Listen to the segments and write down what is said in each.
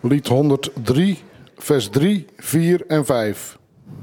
Lied 103, vers 3, 4 en 5.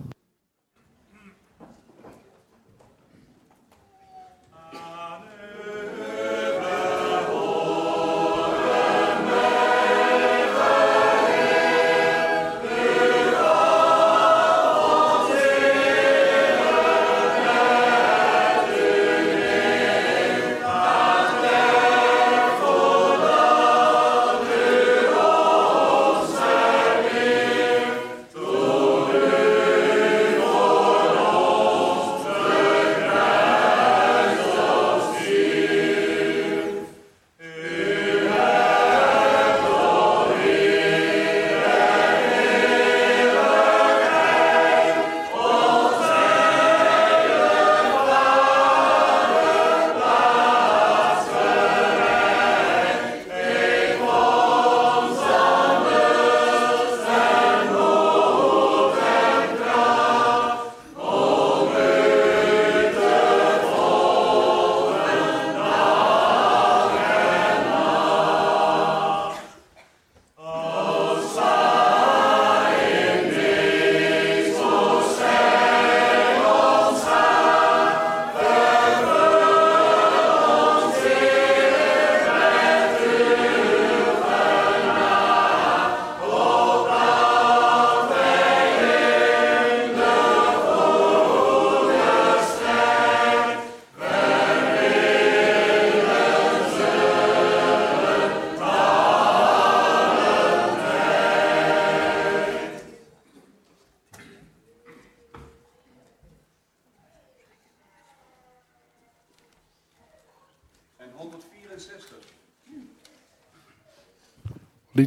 Lied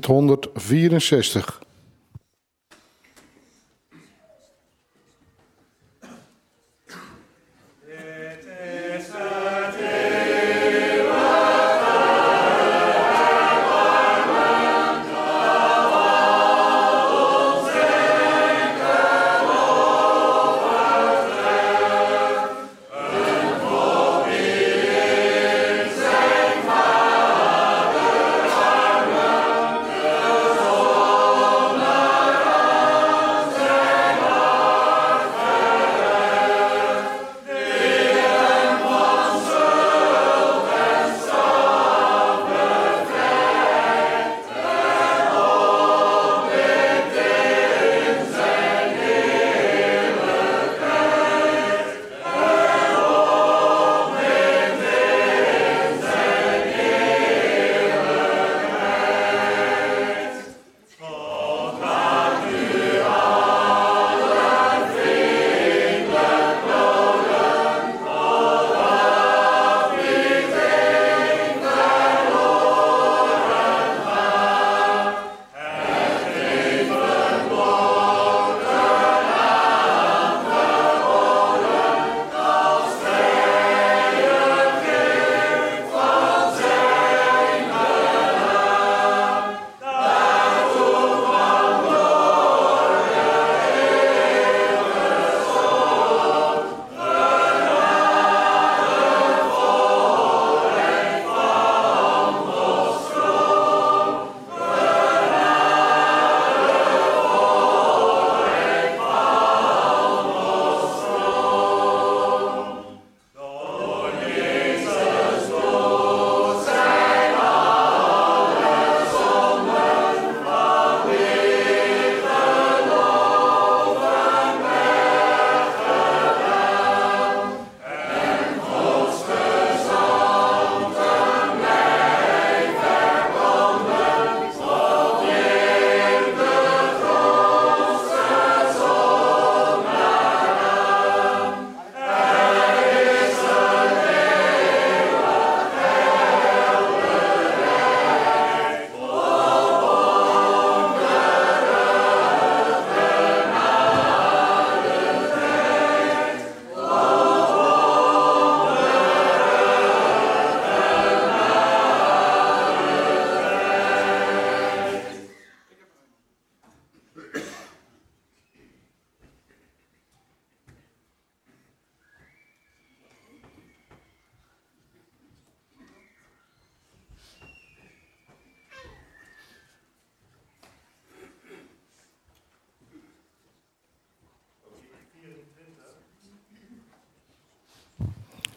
164. Oh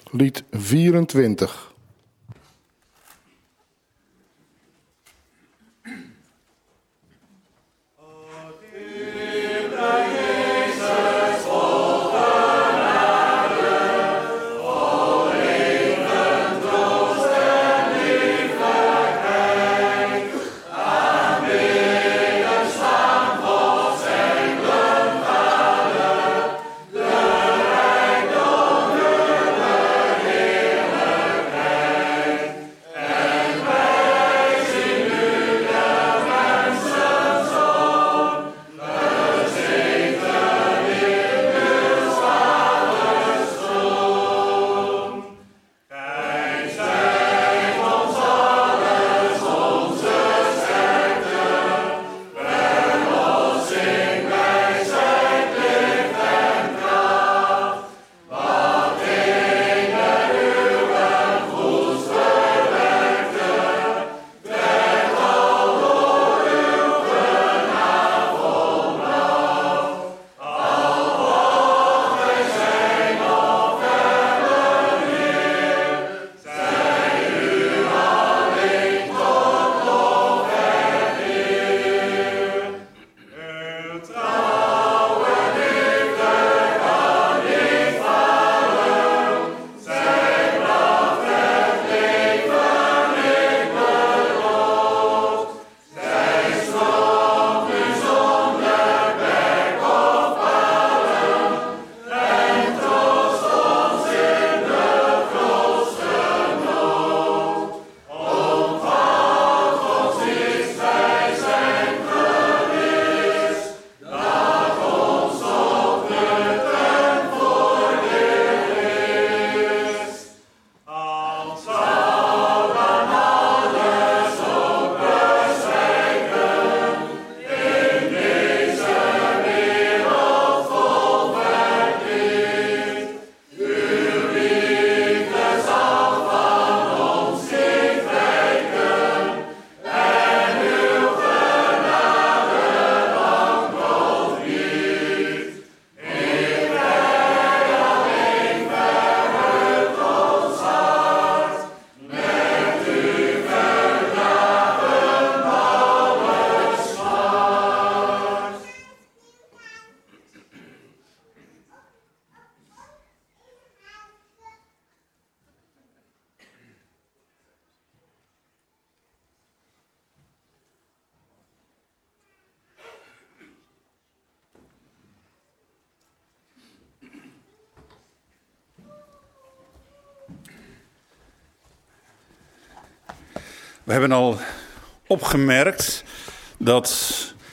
lied 24. We hebben al opgemerkt dat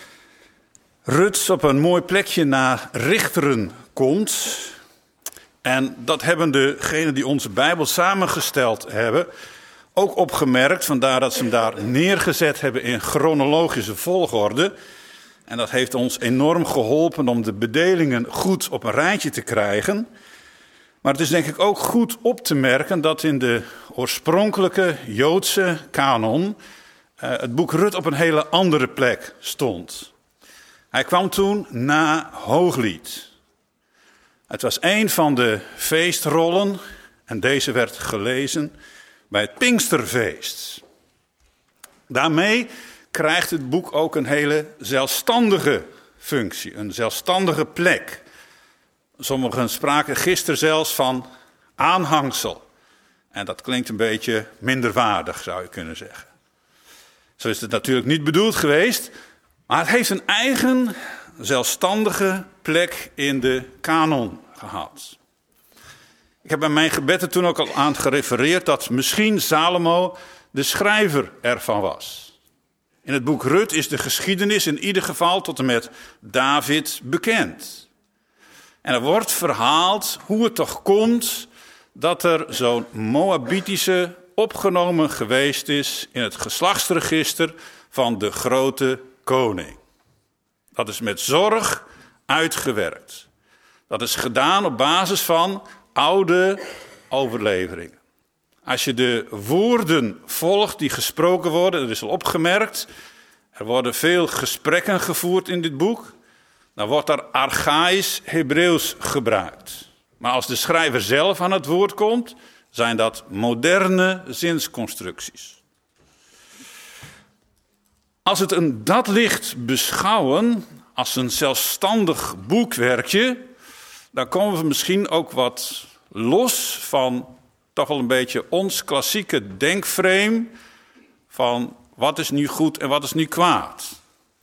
Rut op een mooi plekje naar Richteren komt. En dat hebben degenen die onze Bijbel samengesteld hebben ook opgemerkt. Vandaar dat ze hem daar neergezet hebben in chronologische volgorde. En dat heeft ons enorm geholpen om de bedelingen goed op een rijtje te krijgen. Maar het is denk ik ook goed op te merken dat in de oorspronkelijke Joodse kanon het boek Rut op een hele andere plek stond. Hij kwam toen na Hooglied. Het was een van de feestrollen en deze werd gelezen bij het Pinksterfeest. Daarmee krijgt het boek ook een hele zelfstandige functie, een zelfstandige plek. Sommigen spraken gisteren zelfs van aanhangsel. En dat klinkt een beetje minderwaardig, zou je kunnen zeggen. Zo is het natuurlijk niet bedoeld geweest, maar het heeft een eigen zelfstandige plek in de kanon gehad. Ik heb bij mijn gebed toen ook al aan gerefereerd dat misschien Salomo de schrijver ervan was. In het boek Rut is de geschiedenis in ieder geval tot en met David bekend. En er wordt verhaald hoe het toch komt dat er zo'n Moabitische opgenomen geweest is in het geslachtsregister van de grote koning. Dat is met zorg uitgewerkt. Dat is gedaan op basis van oude overleveringen. Als je de woorden volgt die gesproken worden, dat is al opgemerkt. Er worden veel gesprekken gevoerd in dit boek. Dan wordt er archaïs Hebreeuws gebruikt. Maar als de schrijver zelf aan het woord komt, zijn dat moderne zinsconstructies. Als het in dat licht beschouwen, als een zelfstandig boekwerkje, dan komen we misschien ook wat los van toch wel een beetje ons klassieke denkframe van wat is nu goed en wat is nu kwaad.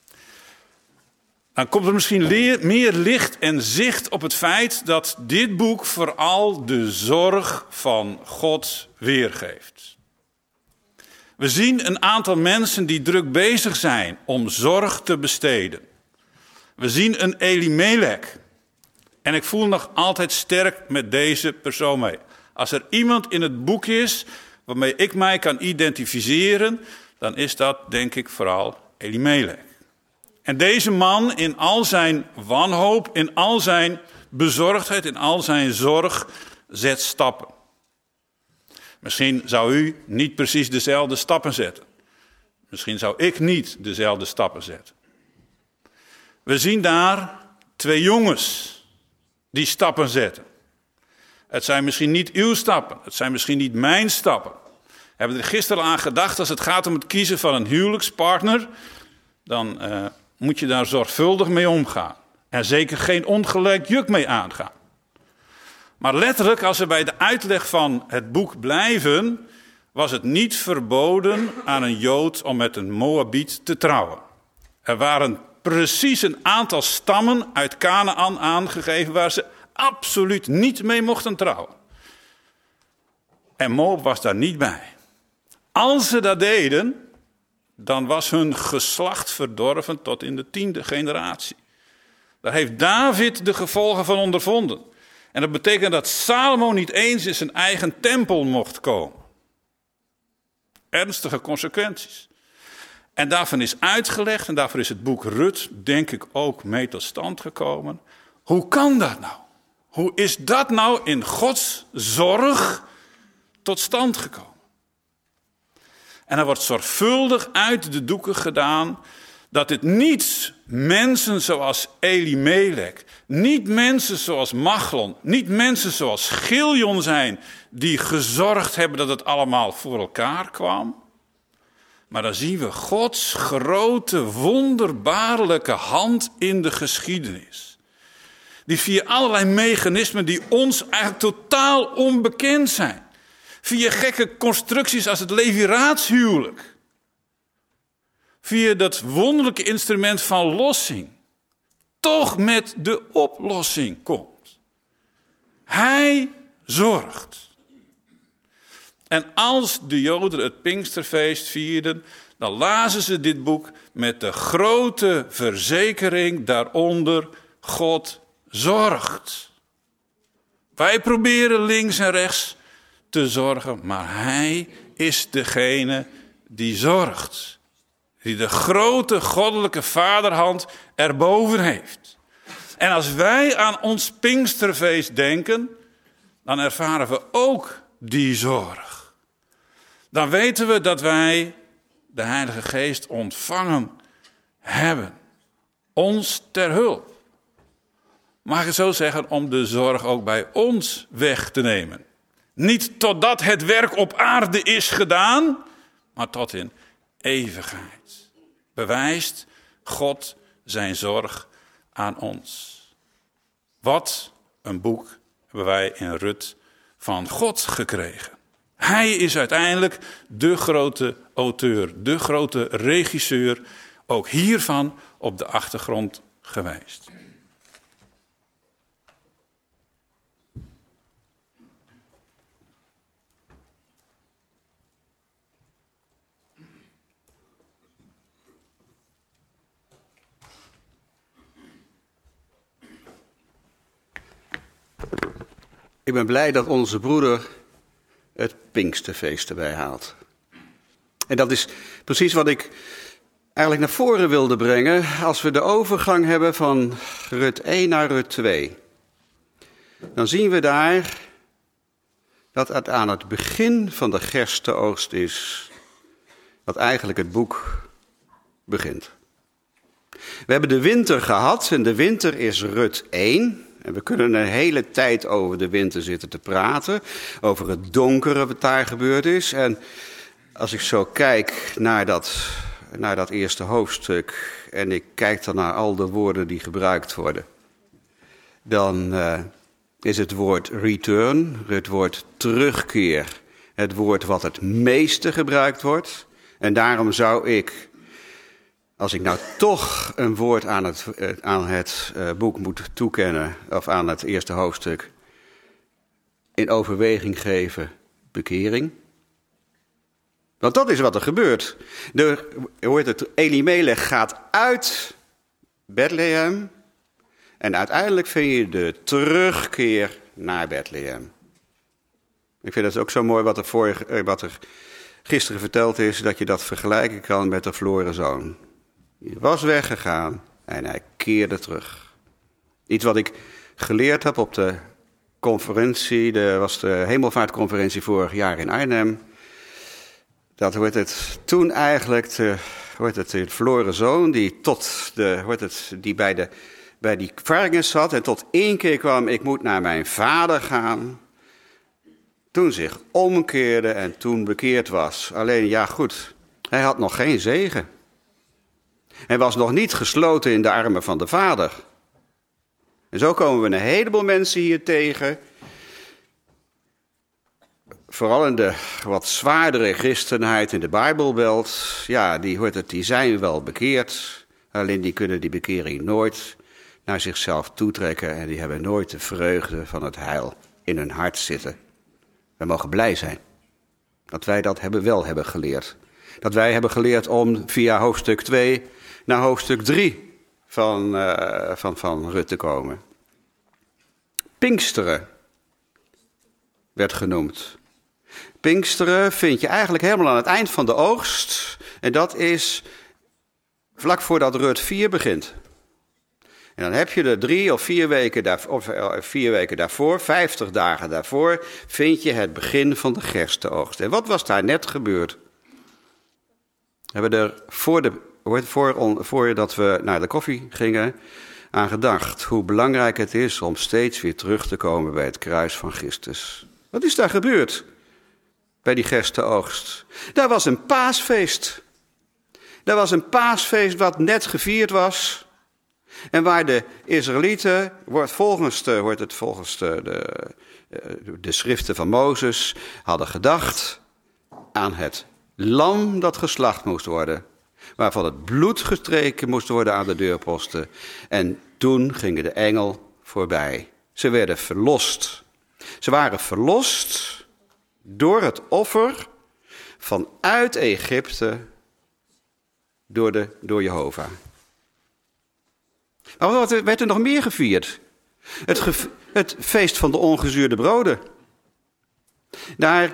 Dan komt er misschien meer licht en zicht op het feit dat dit boek vooral de zorg van God weergeeft. We zien een aantal mensen die druk bezig zijn om zorg te besteden. We zien een Elimelech. En ik voel nog altijd sterk met deze persoon mee. Als er iemand in het boek is waarmee ik mij kan identificeren, dan is dat denk ik vooral Elimelech. En deze man in al zijn wanhoop, in al zijn bezorgdheid, in al zijn zorg, zet stappen. Misschien zou u niet precies dezelfde stappen zetten. Misschien zou ik niet dezelfde stappen zetten. We zien daar 2 jongens die stappen zetten. Het zijn misschien niet uw stappen, het zijn misschien niet mijn stappen. We hebben er gisteren aan gedacht, als het gaat om het kiezen van een huwelijkspartner, dan moet je daar zorgvuldig mee omgaan. En zeker geen ongelijk juk mee aangaan. Maar letterlijk, als we bij de uitleg van het boek blijven, was het niet verboden aan een Jood om met een Moabiet te trouwen. Er waren precies een aantal stammen uit Kanaan aangegeven waar ze absoluut niet mee mochten trouwen. En Moab was daar niet bij. Als ze dat deden, dan was hun geslacht verdorven tot in de 10e generatie. Daar heeft David de gevolgen van ondervonden. En dat betekent dat Salomo niet eens in zijn eigen tempel mocht komen. Ernstige consequenties. En daarvan is uitgelegd, en daarvoor is het boek Rut, denk ik, ook mee tot stand gekomen. Hoe kan dat nou? Hoe is dat nou in Gods zorg tot stand gekomen? En er wordt zorgvuldig uit de doeken gedaan dat het niet mensen zoals Elimelech, niet mensen zoals Machlon, niet mensen zoals Giljon zijn die gezorgd hebben dat het allemaal voor elkaar kwam. Maar dan zien we Gods grote, wonderbaarlijke hand in de geschiedenis. Die via allerlei mechanismen die ons eigenlijk totaal onbekend zijn. Via gekke constructies als het leviraatshuwelijk. Via dat wonderlijke instrument van lossing. Toch met de oplossing komt. Hij zorgt. En als de Joden het Pinksterfeest vierden, dan lazen ze dit boek met de grote verzekering daaronder: God zorgt. Wij proberen links en rechts te zorgen, maar hij is degene die zorgt. Die de grote goddelijke vaderhand erboven heeft. En als wij aan ons Pinksterfeest denken, dan ervaren we ook die zorg. Dan weten we dat wij de Heilige Geest ontvangen hebben. Ons ter hulp. Mag ik het zo zeggen, om de zorg ook bij ons weg te nemen. Niet totdat het werk op aarde is gedaan, maar tot in eeuwigheid. Bewijst God zijn zorg aan ons. Wat een boek hebben wij in Rut van God gekregen. Hij is uiteindelijk de grote auteur, de grote regisseur, ook hiervan op de achtergrond geweest. Ik ben blij dat onze broeder het Pinksterfeest erbij haalt. En dat is precies wat ik eigenlijk naar voren wilde brengen als we de overgang hebben van Rut 1 naar Rut 2. Dan zien we daar dat het aan het begin van de gerstenoogst is dat eigenlijk het boek begint. We hebben de winter gehad en de winter is Rut 1. En we kunnen een hele tijd over de winter zitten te praten. Over het donkere wat daar gebeurd is. En als ik zo kijk naar dat eerste hoofdstuk. En ik kijk dan naar al de woorden die gebruikt worden. Dan is het woord return, het woord terugkeer, het woord wat het meeste gebruikt wordt. En daarom zou ik, als ik nou toch een woord aan het boek moet toekennen, of aan het eerste hoofdstuk, in overweging geven, bekering. Want dat is wat er gebeurt. Elimelech gaat uit Bethlehem en uiteindelijk vind je de terugkeer naar Bethlehem. Ik vind het ook zo mooi wat er gisteren verteld is, dat je dat vergelijken kan met de verloren zoon. Hij was weggegaan en hij keerde terug. Iets wat ik geleerd heb op de conferentie, was de hemelvaartconferentie vorig jaar in Arnhem. Dat toen eigenlijk de verloren zoon die die bij die gevangenis zat en tot één keer kwam, ik moet naar mijn vader gaan. Toen zich omkeerde en toen bekeerd was. Alleen ja goed, hij had nog geen zegen. Hij was nog niet gesloten in de armen van de vader. En zo komen we een heleboel mensen hier tegen. Vooral in de wat zwaardere christenheid in de Bijbelbelt. Ja, die zijn wel bekeerd. Alleen die kunnen die bekering nooit naar zichzelf toetrekken. En die hebben nooit de vreugde van het heil in hun hart zitten. We mogen blij zijn dat wij dat wel hebben geleerd. Dat wij hebben geleerd om via hoofdstuk 2 naar hoofdstuk 3 van Rut te komen. Pinksteren werd genoemd. Pinksteren vind je eigenlijk helemaal aan het eind van de oogst. En dat is vlak voordat Rut 4 begint. En dan heb je er 3 of 4 weken daarvoor, 50 dagen daarvoor, vind je het begin van de gerstenoogst. En wat was daar net gebeurd? We hebben er voordat we naar de koffie gingen aan gedacht hoe belangrijk het is om steeds weer terug te komen bij het kruis van Christus. Wat is daar gebeurd bij die gerstenoogst? Daar was een paasfeest. Daar was een paasfeest wat net gevierd was. En waar de Israëlieten, volgens de schriften van Mozes, hadden gedacht aan het lam dat geslacht moest worden. Waarvan het bloed gestreken moest worden aan de deurposten. En toen ging de engel voorbij. Ze werden verlost. Ze waren verlost door het offer vanuit Egypte door Jehovah. Maar wat werd er nog meer gevierd? Het feest van de ongezuurde broden. Daar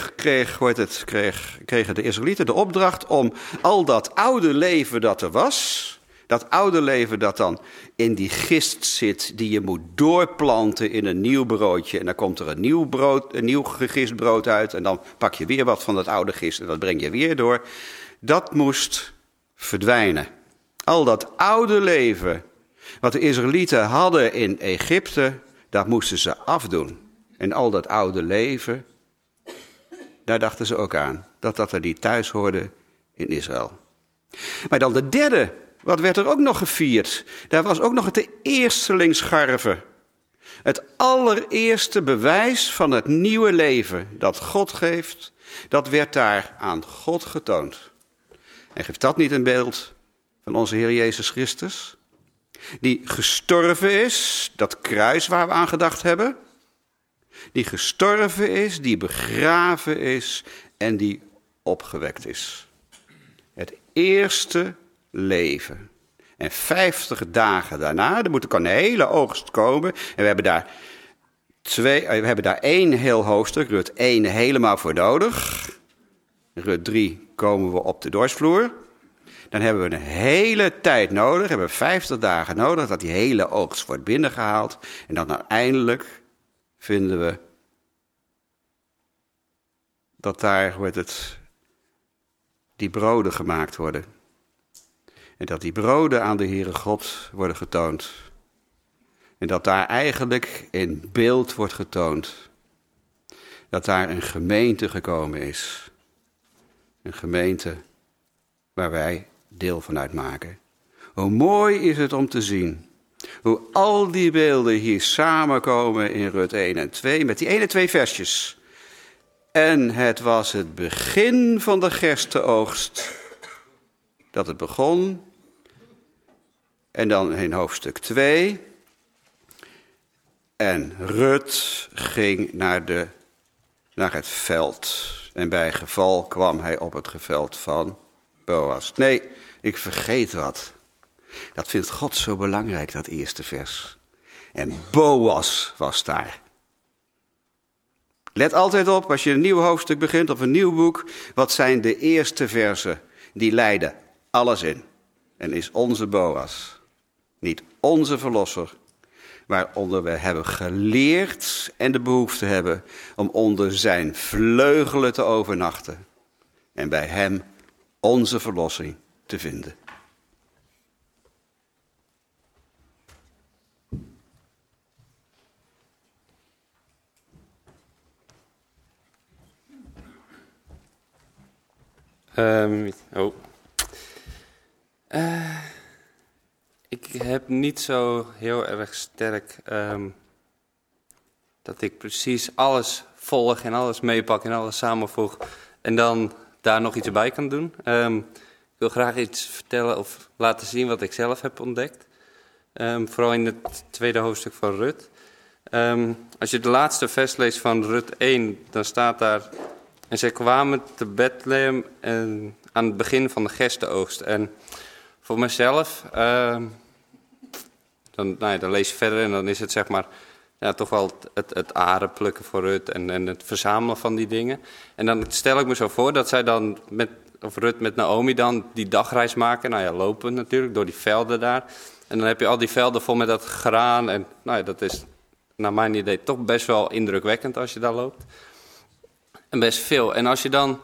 kregen de Israëlieten de opdracht om al dat oude leven dat er was, dat oude leven dat dan in die gist zit, die je moet doorplanten in een nieuw broodje. En dan komt er een nieuw gegist brood uit en dan pak je weer wat van dat oude gist en dat breng je weer door. Dat moest verdwijnen. Al dat oude leven wat de Israëlieten hadden in Egypte, dat moesten ze afdoen. En al dat oude leven, daar dachten ze ook aan. Dat er niet thuis hoorde in Israël. Maar dan de derde, wat werd er ook nog gevierd? Daar was ook nog het eerstelingsscharven. Het allereerste bewijs van het nieuwe leven dat God geeft, dat werd daar aan God getoond. En geeft dat niet een beeld van onze Heer Jezus Christus? Die gestorven is, dat kruis waar we aan gedacht hebben. Die gestorven is, die begraven is en die opgewekt is. Het eerste leven. En 50 dagen daarna, er moet een hele oogst komen. En we hebben daar 1 heel hoofdstuk, Rut 1 helemaal voor nodig. Rut 3 komen we op de dorpsvloer. Dan hebben we een hele tijd nodig, hebben we 50 dagen nodig, dat die hele oogst wordt binnengehaald. En dan uiteindelijk vinden we dat daar die broden gemaakt worden. En dat die broden aan de Heere God worden getoond. En dat daar eigenlijk in beeld wordt getoond dat daar een gemeente gekomen is. Een gemeente waar wij deel van uitmaken. Hoe mooi is het om te zien hoe al die beelden hier samenkomen in Rut 1 en 2 met die ene 2 versjes. En het was het begin van de gerstenoogst dat het begon. En dan in hoofdstuk 2. En Rut ging naar het veld. En bij geval kwam hij op het geveld van Boas. Nee, ik vergeet wat. Dat vindt God zo belangrijk, dat eerste vers. En Boas was daar. Let altijd op, als je een nieuw hoofdstuk begint of een nieuw boek. Wat zijn de eerste versen? Die leiden alles in. En is onze Boas. Niet onze verlosser. Waaronder we hebben geleerd en de behoefte hebben om onder zijn vleugelen te overnachten. En bij hem onze verlossing te vinden. Ik heb niet zo heel erg sterk dat ik precies alles volg en alles meepak en alles samenvoeg en dan daar nog iets bij kan doen. Ik wil graag iets vertellen of laten zien wat ik zelf heb ontdekt. Vooral in het tweede hoofdstuk van Rut. Als je de laatste vers leest van Rut 1, dan staat daar: en zij kwamen te Bethlehem aan het begin van de gerstenoogst. En voor mezelf, dan lees je verder en dan is het zeg maar toch wel het aren plukken voor Rut en het verzamelen van die dingen. En dan stel ik me zo voor dat zij dan Rut met Naomi dan die dagreis maken. Lopen natuurlijk door die velden daar. En dan heb je al die velden vol met dat graan. En dat is naar mijn idee toch best wel indrukwekkend als je daar loopt. En best veel. En als je dan,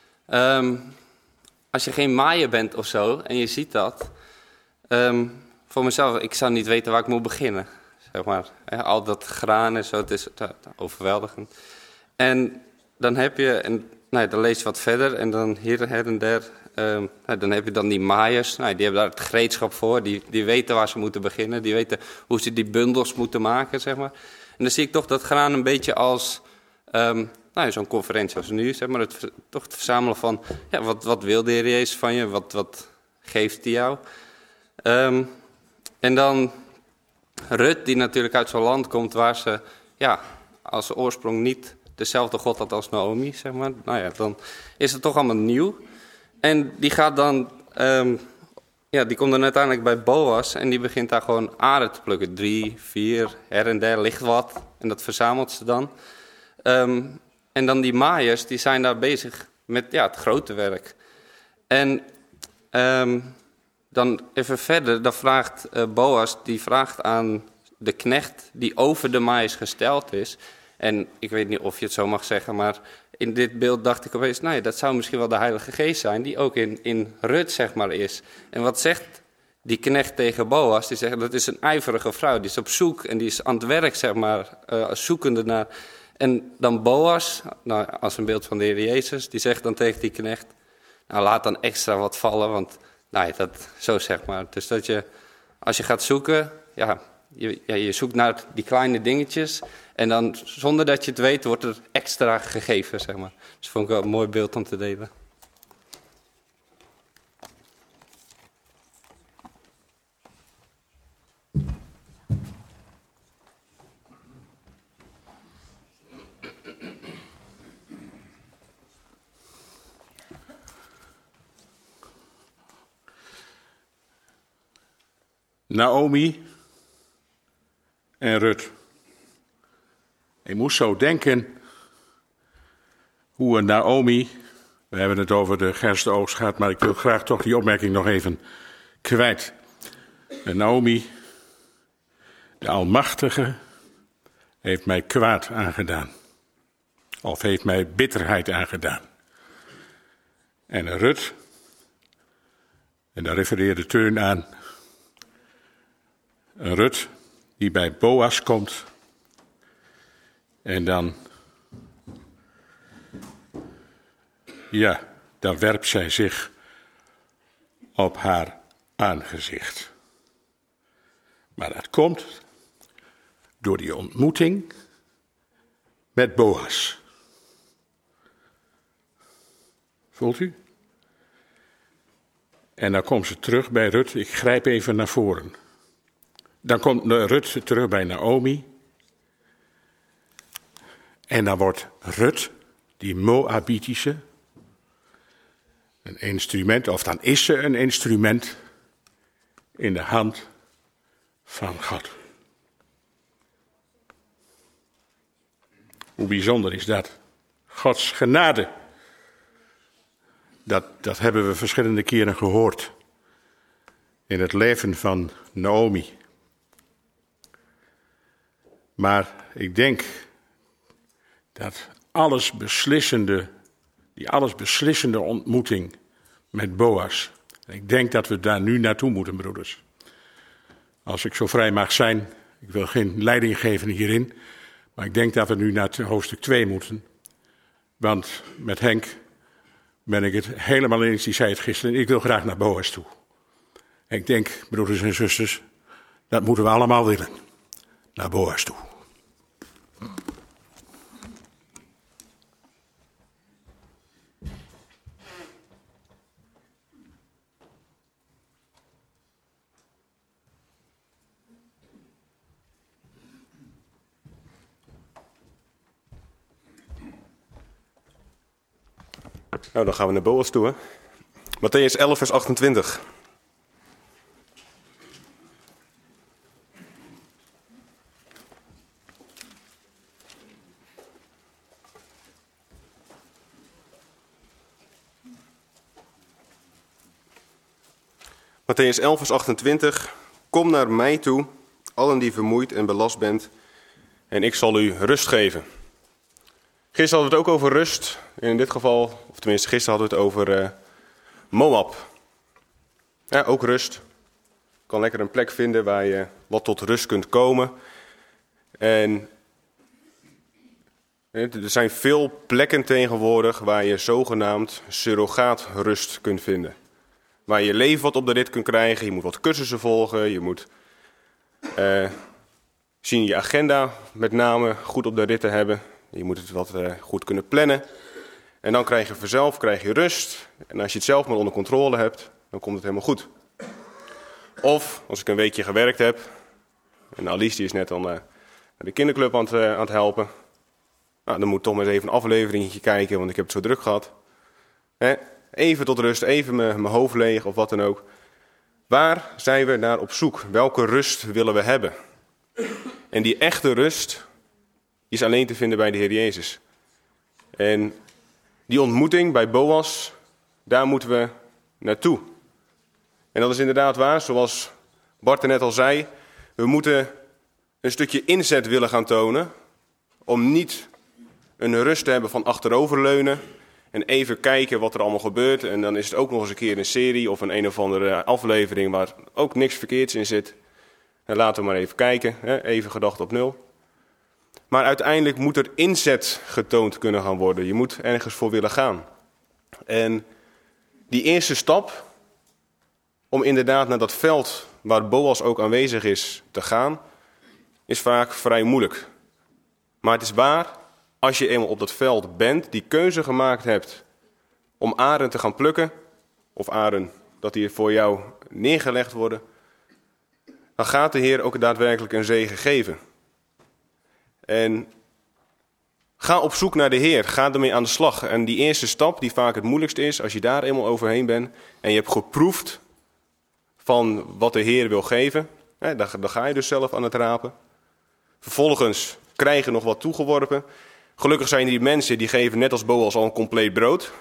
als je geen maaier bent of zo en je ziet dat, voor mezelf, ik zou niet weten waar ik moet beginnen. Zeg maar. Al dat graan en zo, het is overweldigend. En dan heb je, dan lees je wat verder en dan hier en der, dan heb je dan die maaiers. Die hebben daar het gereedschap voor, die weten waar ze moeten beginnen. Die weten hoe ze die bundels moeten maken, zeg maar. En dan zie ik toch dat graan een beetje als zo'n conferentie als nu, zeg maar, het verzamelen van, wat wil de Heer Jezus van je, wat geeft hij jou? En dan Rut, die natuurlijk uit zo'n land komt waar ze, als oorsprong niet dezelfde God had als Naomi, zeg maar. Dan is het toch allemaal nieuw. En die gaat dan, die komt dan uiteindelijk bij Boas en die begint daar gewoon aren te plukken. 3, 4, her en der ligt wat en dat verzamelt ze dan. En dan die maaiers, die zijn daar bezig met het grote werk. En dan even verder, dan vraagt Boas, die vraagt aan de knecht die over de maaiers gesteld is. En ik weet niet of je het zo mag zeggen, maar in dit beeld dacht ik opeens, dat zou misschien wel de Heilige Geest zijn, die ook in Rut, zeg maar, is. En wat zegt die knecht tegen Boas? Die zegt, dat is een ijverige vrouw, die is op zoek en die is aan het werk, zeg maar, zoekende naar. En dan Boas, als een beeld van de Heer Jezus, die zegt dan tegen die knecht, laat dan extra wat vallen, want dat zo zeg maar. Dus dat je, als je gaat zoeken, je zoekt naar die kleine dingetjes en dan zonder dat je het weet wordt er extra gegeven, zeg maar. Dus vond ik wel een mooi beeld om te delen. Naomi en Rut. Ik moest zo denken hoe Naomi, we hebben het over de gerstenoogst gehad, maar ik wil graag toch die opmerking nog even kwijt. Naomi, de Almachtige, heeft mij kwaad aangedaan. Of heeft mij bitterheid aangedaan. En Rut, en daar refereerde Teun aan, Rut, die bij Boas komt. En dan werpt zij zich op haar aangezicht. Maar dat komt door die ontmoeting met Boas. Voelt u? En dan komt ze terug bij Rut. Ik grijp even naar voren. Dan komt Rut terug bij Naomi. En dan wordt Rut, die Moabitische, een instrument, of dan is ze een instrument in de hand van God. Hoe bijzonder is dat? Gods genade. Dat hebben we verschillende keren gehoord in het leven van Naomi. Maar ik denk dat die allesbeslissende ontmoeting met Boas, ik denk dat we daar nu naartoe moeten, broeders. Als ik zo vrij mag zijn, ik wil geen leiding geven hierin, maar ik denk dat we nu naar hoofdstuk 2 moeten. Want met Henk ben ik het helemaal eens, die zei het gisteren, ik wil graag naar Boas toe. En ik denk, broeders en zusters, dat moeten we allemaal willen. Naar Boas toe. Nou, dan gaan we naar Boas toe, hè. Mattheüs 11, vers 28. Mattheüs 11, vers 28. Kom naar mij toe, allen die vermoeid en belast bent, en ik zal u rust geven. Gisteren hadden we het ook over rust. In dit geval, of tenminste gisteren hadden we het over Moab. Ja, ook rust. Je kan lekker een plek vinden waar je wat tot rust kunt komen. En er zijn veel plekken tegenwoordig waar je zogenaamd surrogaatrust kunt vinden. Waar je je leven wat op de rit kunt krijgen. Je moet wat cursussen volgen. Je moet zien je agenda met name goed op de rit te hebben. Je moet het wat goed kunnen plannen. En dan krijg je vanzelf rust. En als je het zelf maar onder controle hebt, dan komt het helemaal goed. Of, als ik een weekje gewerkt heb. En Alice die is net dan naar de kinderclub aan het helpen. Nou, dan moet ik toch maar eens even een afleveringetje kijken, want ik heb het zo druk gehad. Even tot rust, even mijn hoofd leeg of wat dan ook. Waar zijn we naar op zoek? Welke rust willen we hebben? En die echte rust is alleen te vinden bij de Heer Jezus. En die ontmoeting bij Boas, daar moeten we naartoe. En dat is inderdaad waar, zoals Bart er net al zei. We moeten een stukje inzet willen gaan tonen. Om niet een rust te hebben van achteroverleunen. En even kijken wat er allemaal gebeurt. En dan is het ook nog eens een keer een serie of een of andere aflevering waar ook niks verkeerds in zit. En laten we maar even kijken, even gedacht op nul. Maar uiteindelijk moet er inzet getoond kunnen gaan worden. Je moet ergens voor willen gaan. En die eerste stap, om inderdaad naar dat veld waar Boas ook aanwezig is te gaan, is vaak vrij moeilijk. Maar het is waar, als je eenmaal op dat veld bent, die keuze gemaakt hebt om aren te gaan plukken, of aren dat die voor jou neergelegd worden, dan gaat de Heer ook daadwerkelijk een zegen geven. En ga op zoek naar de Heer, ga ermee aan de slag. En die eerste stap, die vaak het moeilijkste is, als je daar eenmaal overheen bent en je hebt geproefd van wat de Heer wil geven, dan ga je dus zelf aan het rapen. Vervolgens krijg je nog wat toegeworpen. Gelukkig zijn die mensen die geven net als Boas al een compleet brood.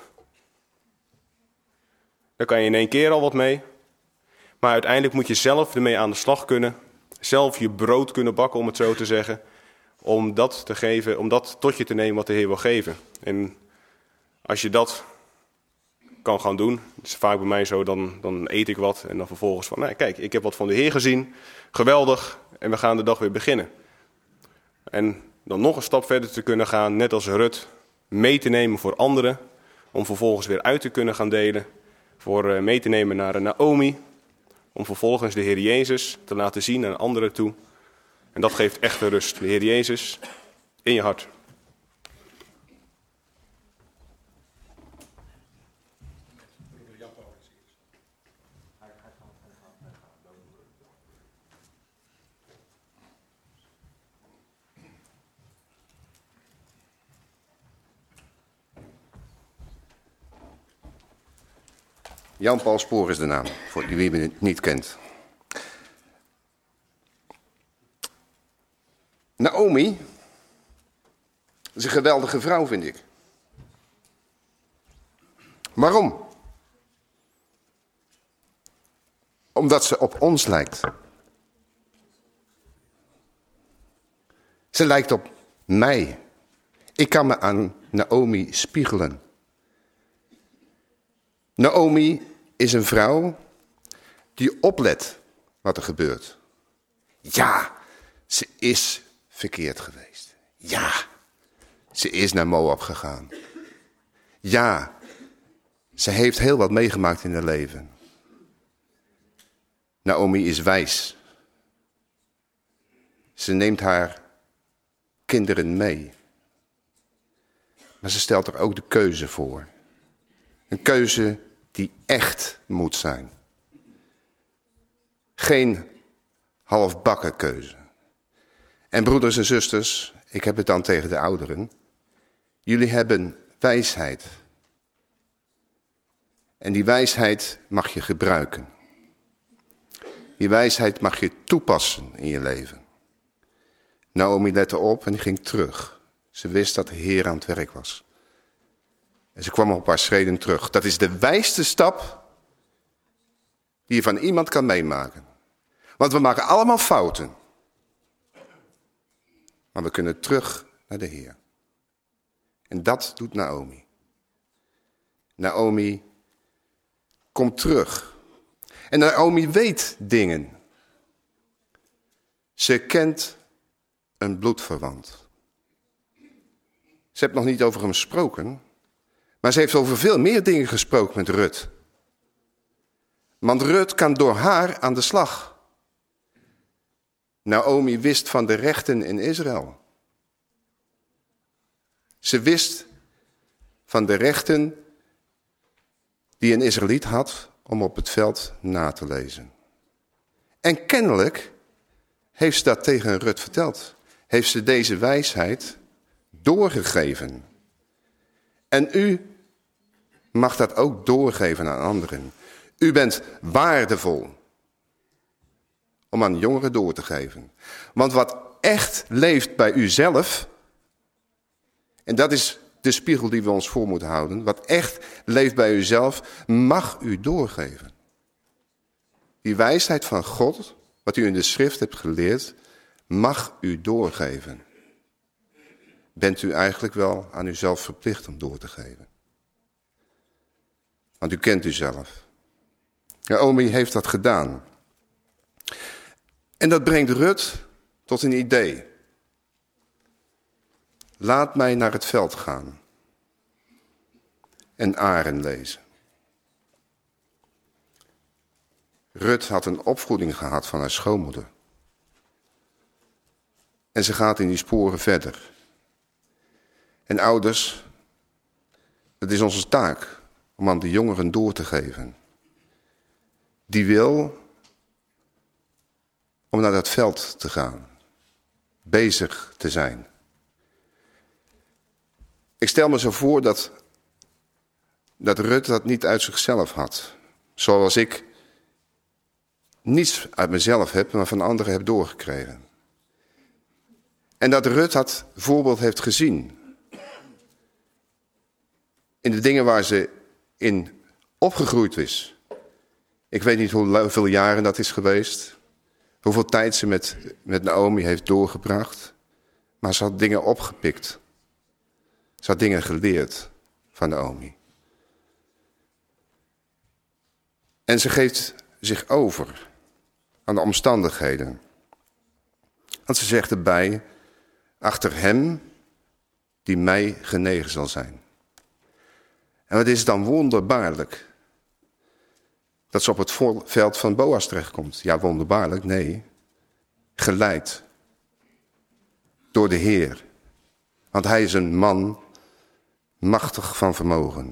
Daar kan je in één keer al wat mee. Maar uiteindelijk moet je zelf ermee aan de slag kunnen. Zelf je brood kunnen bakken, om het zo te zeggen. Om dat te geven, om dat tot je te nemen wat de Heer wil geven. En als je dat kan gaan doen, het is vaak bij mij zo, dan eet ik wat. En dan vervolgens van, kijk, ik heb wat van de Heer gezien. Geweldig. en we gaan de dag weer beginnen. En dan nog een stap verder te kunnen gaan, net als Rut, mee te nemen voor anderen, om vervolgens weer uit te kunnen gaan delen, voor mee te nemen naar Naomi, om vervolgens de Heer Jezus te laten zien aan anderen toe. En dat geeft echte rust, de Heer Jezus in je hart. Jan Paul Spoor is de naam, voor wie het niet kent. Naomi is een geweldige vrouw, vind ik. Waarom? Omdat ze op ons lijkt. Ze lijkt op mij. Ik kan me aan Naomi spiegelen. Naomi is een vrouw die oplet wat er gebeurt. Ja, ze is verkeerd geweest. Ja, ze is naar Moab gegaan. Ja, ze heeft heel wat meegemaakt in haar leven. Naomi is wijs. Ze neemt haar kinderen mee. Maar ze stelt er ook de keuze voor. Een keuze die echt moet zijn. Geen halfbakken keuze. En broeders en zusters, ik heb het dan tegen de ouderen. Jullie hebben wijsheid. En die wijsheid mag je gebruiken. Die wijsheid mag je toepassen in je leven. Naomi lette op en ging terug. Ze wist dat de Heer aan het werk was. En ze kwam op haar schreden terug. Dat is de wijste stap die je van iemand kan meemaken. Want we maken allemaal fouten. Maar we kunnen terug naar de Heer. En dat doet Naomi. Naomi komt terug. En Naomi weet dingen. Ze kent een bloedverwant. Ze heeft nog niet over hem gesproken. Maar ze heeft over veel meer dingen gesproken met Rut. Want Rut kan door haar aan de slag. Naomi wist van de rechten in Israël. Ze wist van de rechten die een Israëliet had om op het veld na te lezen. En kennelijk heeft ze dat tegen Rut verteld. Heeft ze deze wijsheid doorgegeven. En u mag dat ook doorgeven aan anderen. U bent waardevol om aan jongeren door te geven. Want wat echt leeft bij uzelf, en dat is de spiegel die we ons voor moeten houden. Wat echt leeft bij uzelf, mag u doorgeven. Die wijsheid van God, wat u in de schrift hebt geleerd, mag u doorgeven. Bent u eigenlijk wel aan uzelf verplicht om door te geven? Want u kent uzelf. Naomi heeft dat gedaan. En dat brengt Rut tot een idee. Laat mij naar het veld gaan. En aren lezen. Rut had een opvoeding gehad van haar schoonmoeder. En ze gaat in die sporen verder. En ouders, het is onze taak om aan de jongeren door te geven. Die wil om naar dat veld te gaan. Bezig te zijn. Ik stel me zo voor dat Rut dat niet uit zichzelf had. Zoals ik niets uit mezelf heb, maar van anderen heb doorgekregen. En dat Rut dat voorbeeld heeft gezien. In de dingen waar ze in opgegroeid is. Ik weet niet hoeveel jaren dat is geweest. Hoeveel tijd ze met Naomi heeft doorgebracht. Maar ze had dingen opgepikt. Ze had dingen geleerd van Naomi. En ze geeft zich over aan de omstandigheden. Want ze zegt erbij, achter hem die mij genegen zal zijn. En wat is dan wonderbaarlijk? Dat ze op het veld van Boas terechtkomt. Ja, wonderbaarlijk, nee. Geleid door de Heer. Want hij is een man machtig van vermogen.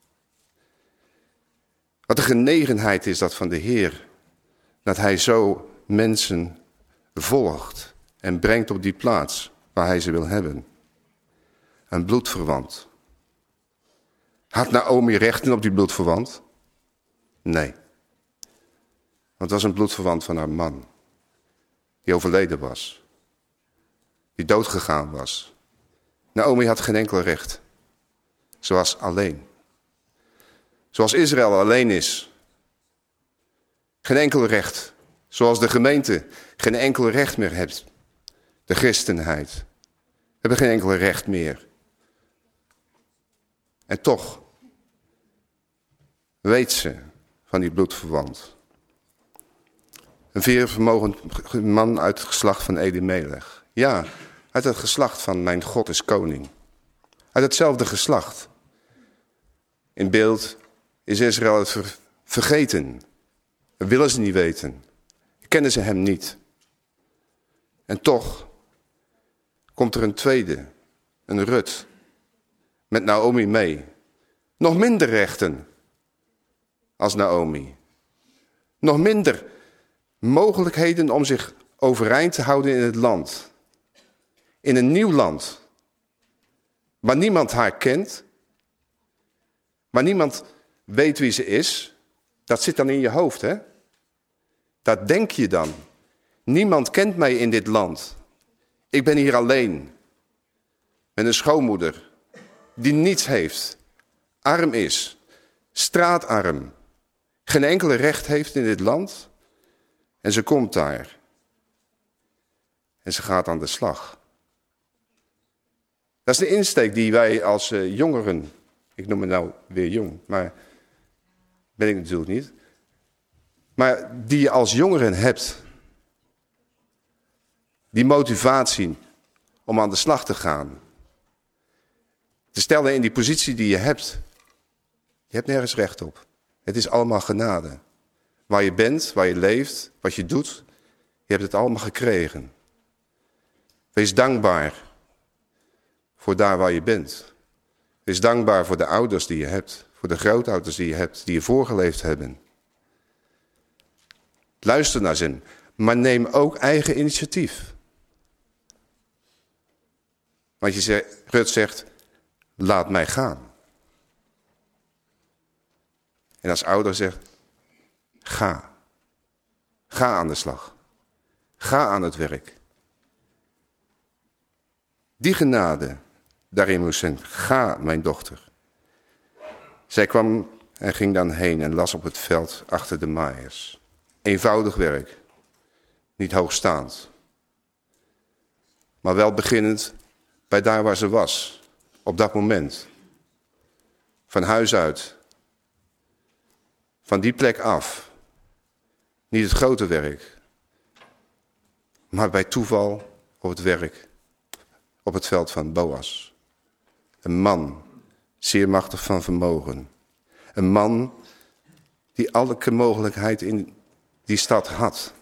Wat een genegenheid is dat van de Heer. Dat hij zo mensen volgt en brengt op die plaats waar hij ze wil hebben. Een bloedverwant. Had Naomi rechten op die bloedverwant? Nee. Want het was een bloedverwant van haar man. Die overleden was. Die doodgegaan was. Naomi had geen enkel recht. Ze was alleen. Zoals Israël alleen is. Geen enkel recht. Zoals de gemeente geen enkel recht meer heeft. De christenheid. Hebben geen enkel recht meer. En toch weet ze van die bloedverwant. Een zeer vermogend man uit het geslacht van Elimelech. Ja, uit het geslacht van mijn God is koning. Uit hetzelfde geslacht. In beeld is Israël het vergeten. Dat willen ze niet weten. Kennen ze hem niet. En toch komt er een tweede, een Rut, met Naomi mee. Nog minder rechten als Naomi. Nog minder mogelijkheden om zich overeind te houden in het land. In een nieuw land. Waar niemand haar kent. Waar niemand weet wie ze is. Dat zit dan in je hoofd, hè? Dat denk je dan. Niemand kent mij in dit land. Ik ben hier alleen. Met een schoonmoeder die niets heeft. Arm is. Straatarm. Geen enkele recht heeft in dit land. En ze komt daar. En ze gaat aan de slag. Dat is de insteek die wij als jongeren... Ik noem me nou weer jong, maar ben ik natuurlijk niet. Maar die je als jongeren hebt. Die motivatie om aan de slag te gaan. Te stellen in die positie die je hebt. Je hebt nergens recht op. Het is allemaal genade. Waar je bent, waar je leeft, wat je doet. Je hebt het allemaal gekregen. Wees dankbaar voor daar waar je bent. Wees dankbaar voor de ouders die je hebt. Voor de grootouders die je hebt, die je voorgeleefd hebben. Luister naar ze, maar neem ook eigen initiatief. Want Rut zegt, laat mij gaan. En als ouder zegt, ga. Ga aan de slag. Ga aan het werk. Die genade, daarin moest zijn, ga mijn dochter. Zij kwam en ging dan heen en las op het veld achter de maaiers. Eenvoudig werk. Niet hoogstaand. Maar wel beginnend bij daar waar ze was. Op dat moment. Van huis uit. Van die plek af. Niet het grote werk. Maar bij toeval op het werk. Op het veld van Boas. Een man. Zeer machtig van vermogen. Een man die elke mogelijkheid in die stad had.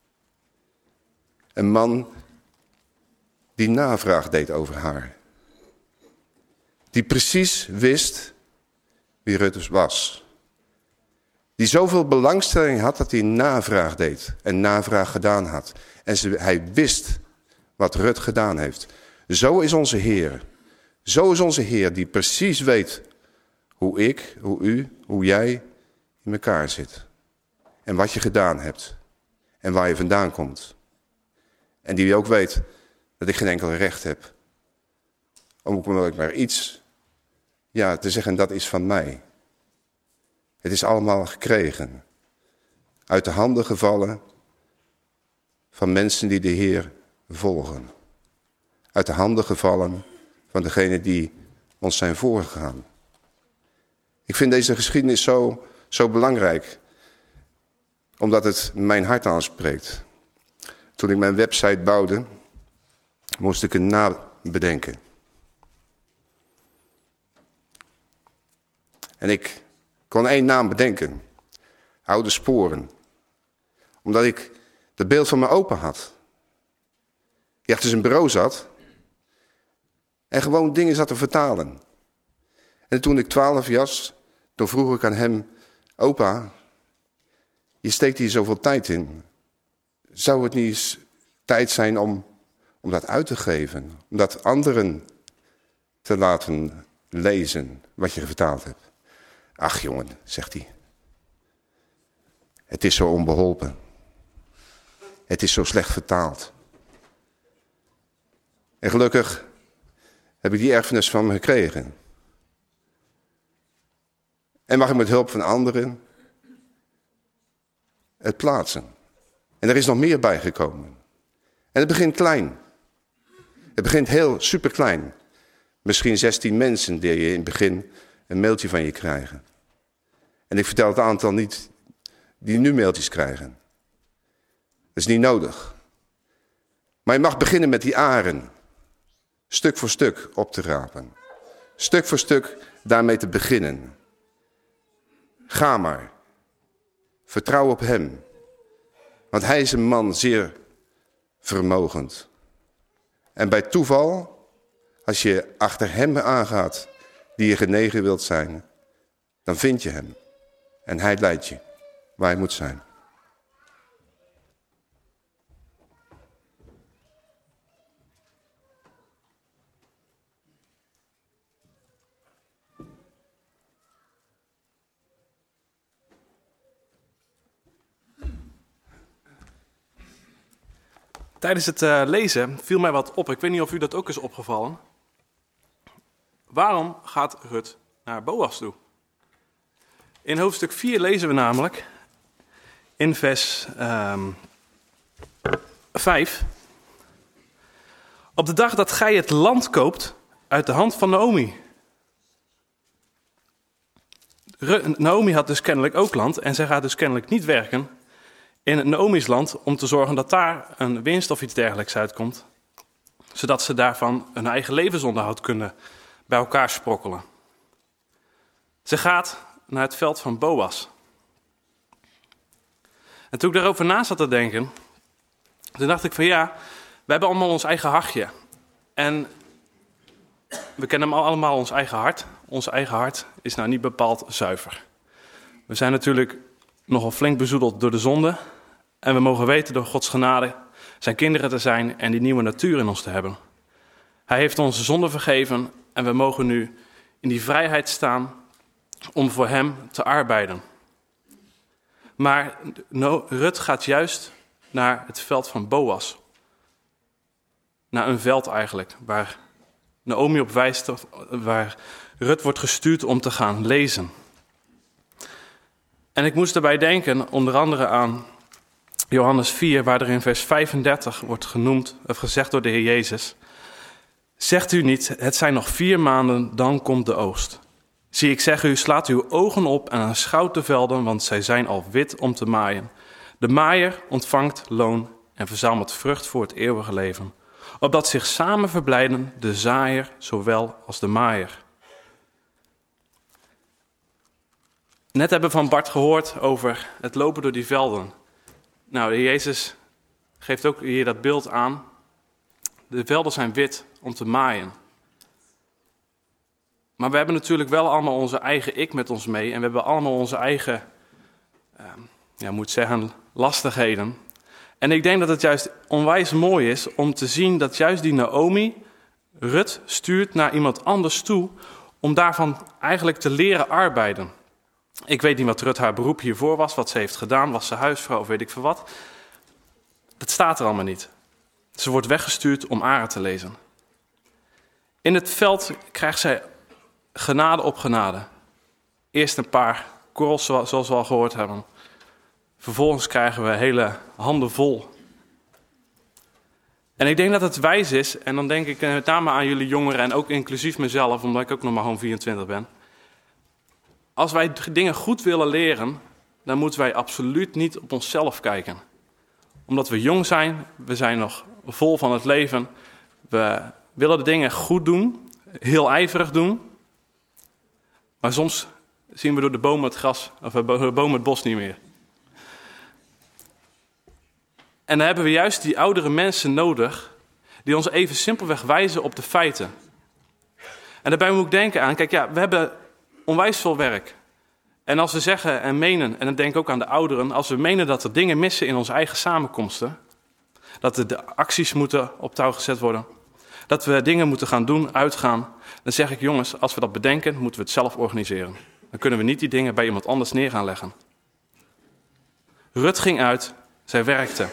Een man die navraag deed over haar. Die precies wist wie Rut was. Die zoveel belangstelling had dat hij navraag deed en navraag gedaan had. En hij wist wat Rut gedaan heeft. Zo is onze Heer. Zo is onze Heer die precies weet hoe ik, hoe u, hoe jij in elkaar zit. En wat je gedaan hebt. En waar je vandaan komt. En die ook weet dat ik geen enkel recht heb. Om ook maar iets te zeggen, dat is van mij. Het is allemaal gekregen. Uit de handen gevallen van mensen die de Heer volgen. Uit de handen gevallen van degenen die ons zijn voorgegaan. Ik vind deze geschiedenis zo belangrijk. Omdat het mijn hart aanspreekt. Toen ik mijn website bouwde, moest ik een naam bedenken. En ik kon 1 naam bedenken. Oude Sporen. Omdat ik het beeld van mijn opa had. Die achter zijn bureau zat. En gewoon dingen zat te vertalen. En toen ik 12 was, toen vroeg ik aan hem: opa, je steekt hier zoveel tijd in. Zou het niet eens tijd zijn om dat uit te geven? Om dat anderen te laten lezen wat je vertaald hebt? Ach jongen, zegt hij. Het is zo onbeholpen. Het is zo slecht vertaald. En gelukkig heb ik die erfenis van me gekregen. En mag ik met hulp van anderen het plaatsen. En er is nog meer bijgekomen. En het begint klein. Het begint heel superklein. Misschien 16 mensen die je in het begin een mailtje van je krijgen. En ik vertel het aantal niet die nu mailtjes krijgen. Dat is niet nodig. Maar je mag beginnen met die aren. Stuk voor stuk op te rapen. Stuk voor stuk daarmee te beginnen. Ga maar. Vertrouw op hem. Want hij is een man zeer vermogend. En bij toeval, als je achter hem aangaat die je genegen wilt zijn, dan vind je hem. En hij leidt je waar je moet zijn. Tijdens het lezen viel mij wat op. Ik weet niet of u dat ook is opgevallen. Waarom gaat Rut naar Boas toe? In hoofdstuk 4 lezen we namelijk in vers 5. Op de dag dat gij het land koopt uit de hand van Naomi. Naomi had dus kennelijk ook land en zij gaat dus kennelijk niet werken in Naomi's land om te zorgen dat daar een winst of iets dergelijks uitkomt. Zodat ze daarvan hun eigen levensonderhoud kunnen bij elkaar sprokkelen. Ze gaat naar het veld van Boas. En toen ik daarover na zat te denken, toen dacht ik van ja, we hebben allemaal ons eigen hachje. En we kennen allemaal ons eigen hart. Ons eigen hart is nou niet bepaald zuiver. We zijn natuurlijk nogal flink bezoedeld door de zonde. En we mogen weten door Gods genade zijn kinderen te zijn en die nieuwe natuur in ons te hebben. Hij heeft onze zonde vergeven en we mogen nu in die vrijheid staan om voor hem te arbeiden. Maar Rut gaat juist naar het veld van Boas. Naar een veld eigenlijk, waar Naomi op wijst, waar Rut wordt gestuurd om te gaan lezen. En ik moest daarbij denken, onder andere aan Johannes 4, waar er in vers 35 wordt genoemd, of gezegd door de Heer Jezus. Zegt u niet, het zijn nog 4 maanden, dan komt de oogst. Zie, ik zeg u, slaat uw ogen op en aanschouwt de velden, want zij zijn al wit om te maaien. De maaier ontvangt loon en verzamelt vrucht voor het eeuwige leven. Opdat zich samen verblijden de zaaier zowel als de maaier. Net hebben we van Bart gehoord over het lopen door die velden. Nou, de Heer Jezus geeft ook hier dat beeld aan. De velden zijn wit om te maaien. Maar we hebben natuurlijk wel allemaal onze eigen ik met ons mee. En we hebben allemaal onze eigen, lastigheden. En ik denk dat het juist onwijs mooi is om te zien dat juist die Naomi Rut stuurt naar iemand anders toe om daarvan eigenlijk te leren arbeiden. Ik weet niet wat Rut haar beroep hiervoor was, wat ze heeft gedaan, was ze huisvrouw of weet ik veel wat. Dat staat er allemaal niet. Ze wordt weggestuurd om aren te lezen. In het veld krijgt zij genade op genade. Eerst een paar korrels, zoals we al gehoord hebben. Vervolgens krijgen we hele handen vol. En ik denk dat het wijs is, en dan denk ik met name aan jullie jongeren en ook inclusief mezelf, omdat ik ook nog maar gewoon 24 ben. Als wij dingen goed willen leren, dan moeten wij absoluut niet op onszelf kijken. Omdat we jong zijn, we zijn nog vol van het leven. We willen de dingen goed doen, heel ijverig doen. Maar soms zien we door de bomen het gras, of door de bomen het bos niet meer. En dan hebben we juist die oudere mensen nodig die ons even simpelweg wijzen op de feiten. En daarbij moet ik denken aan, kijk ja, we hebben onwijs veel werk. En als we zeggen en menen, en dan denk ik ook aan de ouderen, als we menen dat er dingen missen in onze eigen samenkomsten, dat er de acties moeten op touw gezet worden, dat we dingen moeten gaan doen, uitgaan, dan zeg ik jongens, als we dat bedenken, moeten we het zelf organiseren. Dan kunnen we niet die dingen bij iemand anders neer gaan leggen. Rut ging uit, zij werkte.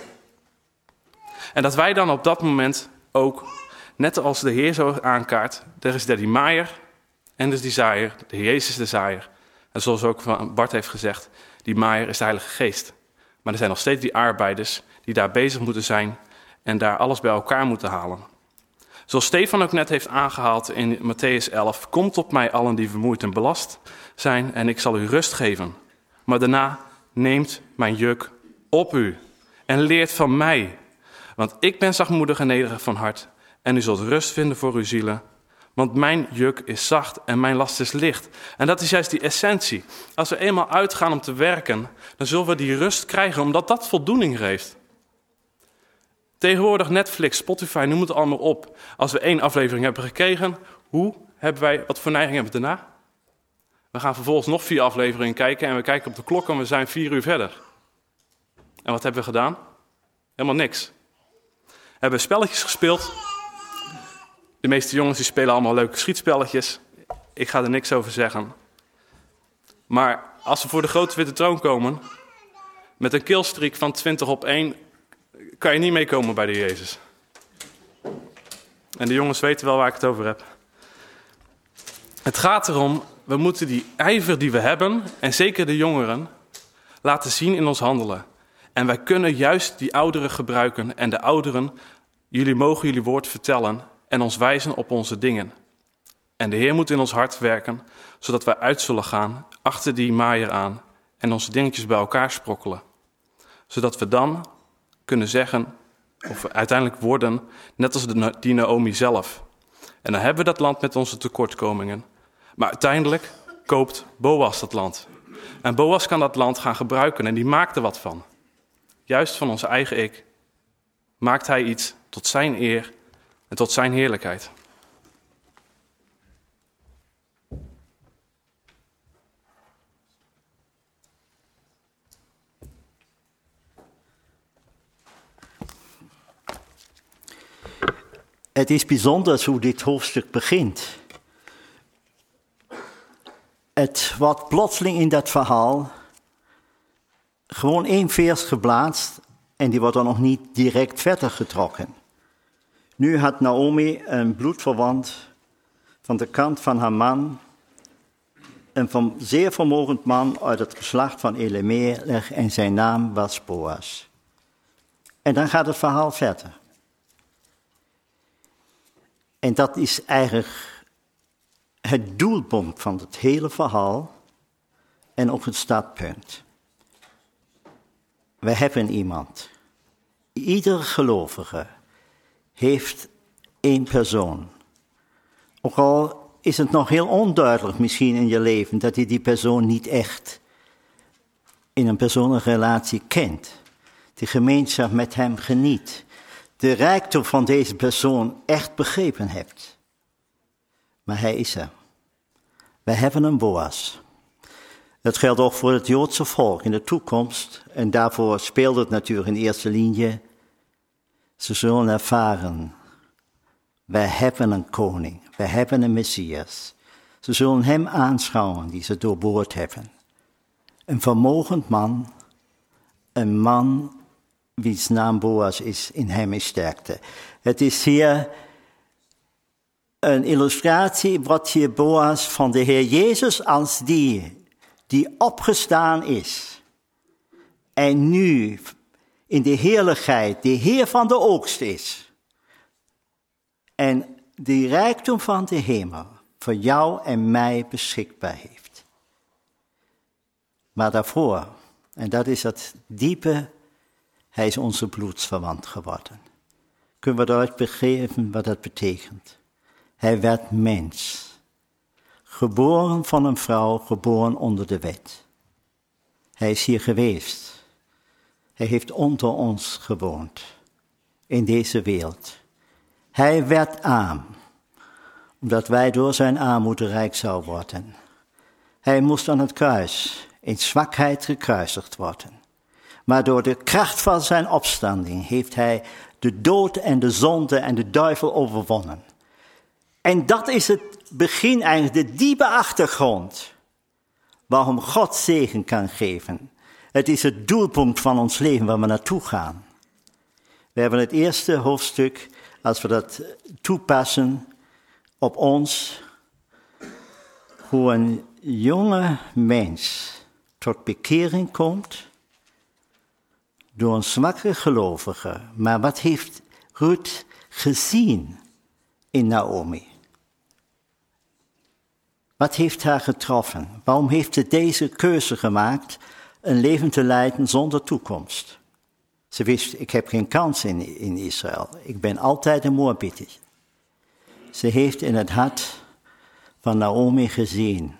En dat wij dan op dat moment ook, net als de Heer zo aankaart, er is daar die maaier en er is die zaaier, de Heer Jezus de zaaier. En zoals ook Bart heeft gezegd, die maaier is de Heilige Geest. Maar er zijn nog steeds die arbeiders die daar bezig moeten zijn en daar alles bij elkaar moeten halen. Zoals Stefan ook net heeft aangehaald in Mattheüs 11, komt op mij allen die vermoeid en belast zijn en ik zal u rust geven. Maar daarna neemt mijn juk op u en leert van mij. Want ik ben zachtmoedig en nederig van hart en u zult rust vinden voor uw zielen. Want mijn juk is zacht en mijn last is licht. En dat is juist die essentie. Als we eenmaal uitgaan om te werken, dan zullen we die rust krijgen, omdat dat voldoening geeft. Tegenwoordig Netflix, Spotify, noem het allemaal op. Als we 1 aflevering hebben gekregen, wat voor neiging hebben we daarna? We gaan vervolgens nog 4 afleveringen kijken en we kijken op de klok en we zijn 4 uur verder. En wat hebben we gedaan? Helemaal niks. We hebben spelletjes gespeeld. De meeste jongens die spelen allemaal leuke schietspelletjes. Ik ga er niks over zeggen. Maar als we voor de grote witte troon komen, met een killstreak van 20-1, kan je niet meekomen bij de Jezus. En de jongens weten wel waar ik het over heb. Het gaat erom, we moeten die ijver die we hebben, en zeker de jongeren, laten zien in ons handelen. En wij kunnen juist die ouderen gebruiken. En de ouderen, jullie mogen jullie woord vertellen en ons wijzen op onze dingen. En de Heer moet in ons hart werken, zodat wij uit zullen gaan achter die maaier aan en onze dingetjes bij elkaar sprokkelen. Zodat we dan kunnen zeggen, of uiteindelijk worden, net als die Naomi zelf. En dan hebben we dat land met onze tekortkomingen. Maar uiteindelijk koopt Boas dat land. En Boas kan dat land gaan gebruiken en die maakt er wat van. Juist van onze eigen ik maakt hij iets tot zijn eer en tot zijn heerlijkheid. Het is bijzonder hoe dit hoofdstuk begint. Het wordt plotseling in dat verhaal gewoon 1 vers geplaatst en die wordt dan nog niet direct verder getrokken. Nu had Naomi een bloedverwant van de kant van haar man, een zeer vermogend man uit het geslacht van Elimelech en zijn naam was Boas. En dan gaat het verhaal verder. En dat is eigenlijk het doelpunt van het hele verhaal en ook het startpunt. We hebben iemand. Iedere gelovige heeft 1 persoon. Ook al is het nog heel onduidelijk misschien in je leven dat je die persoon niet echt in een persoonlijke relatie kent. De gemeenschap met hem geniet. De rijkdom van deze persoon echt begrepen hebt. Maar hij is er. We hebben een Boas. Dat geldt ook voor het Joodse volk in de toekomst. En daarvoor speelt het natuurlijk in eerste linie. Ze zullen ervaren. Wij hebben een koning. Wij hebben een Messias. Ze zullen hem aanschouwen die ze doorboord hebben. Een vermogend man. Een man wiens naam Boas is, in hem is sterkte. Het is hier een illustratie, wat hier Boas van de Heer Jezus als die opgestaan is. En nu in de heerlijkheid, de Heer van de oogst is. En die rijkdom van de hemel voor jou en mij beschikbaar heeft. Maar daarvoor, en dat is het diepe, hij is onze bloedsverwant geworden. kunnen we eruit begrijpen wat dat betekent. Hij werd mens. Geboren van een vrouw, geboren onder de wet. Hij is hier geweest. Hij heeft onder ons gewoond. In deze wereld. Hij werd arm. Omdat wij door zijn armoede rijk zouden worden. Hij moest aan het kruis in zwakheid gekruisigd worden. Maar door de kracht van zijn opstanding heeft hij de dood en de zonde en de duivel overwonnen. En dat is het begin eigenlijk, de diepe achtergrond. Waarom God zegen kan geven. Het is het doelpunt van ons leven waar we naartoe gaan. We hebben het eerste hoofdstuk, als we dat toepassen op ons, hoe een jonge mens tot bekering komt door een zwakke gelovige. Maar wat heeft Ruth gezien in Naomi? Wat heeft haar getroffen? Waarom heeft ze deze keuze gemaakt, een leven te leiden zonder toekomst? Ze wist, ik heb geen kans in Israël. Ik ben altijd een Moabiter. Ze heeft in het hart van Naomi gezien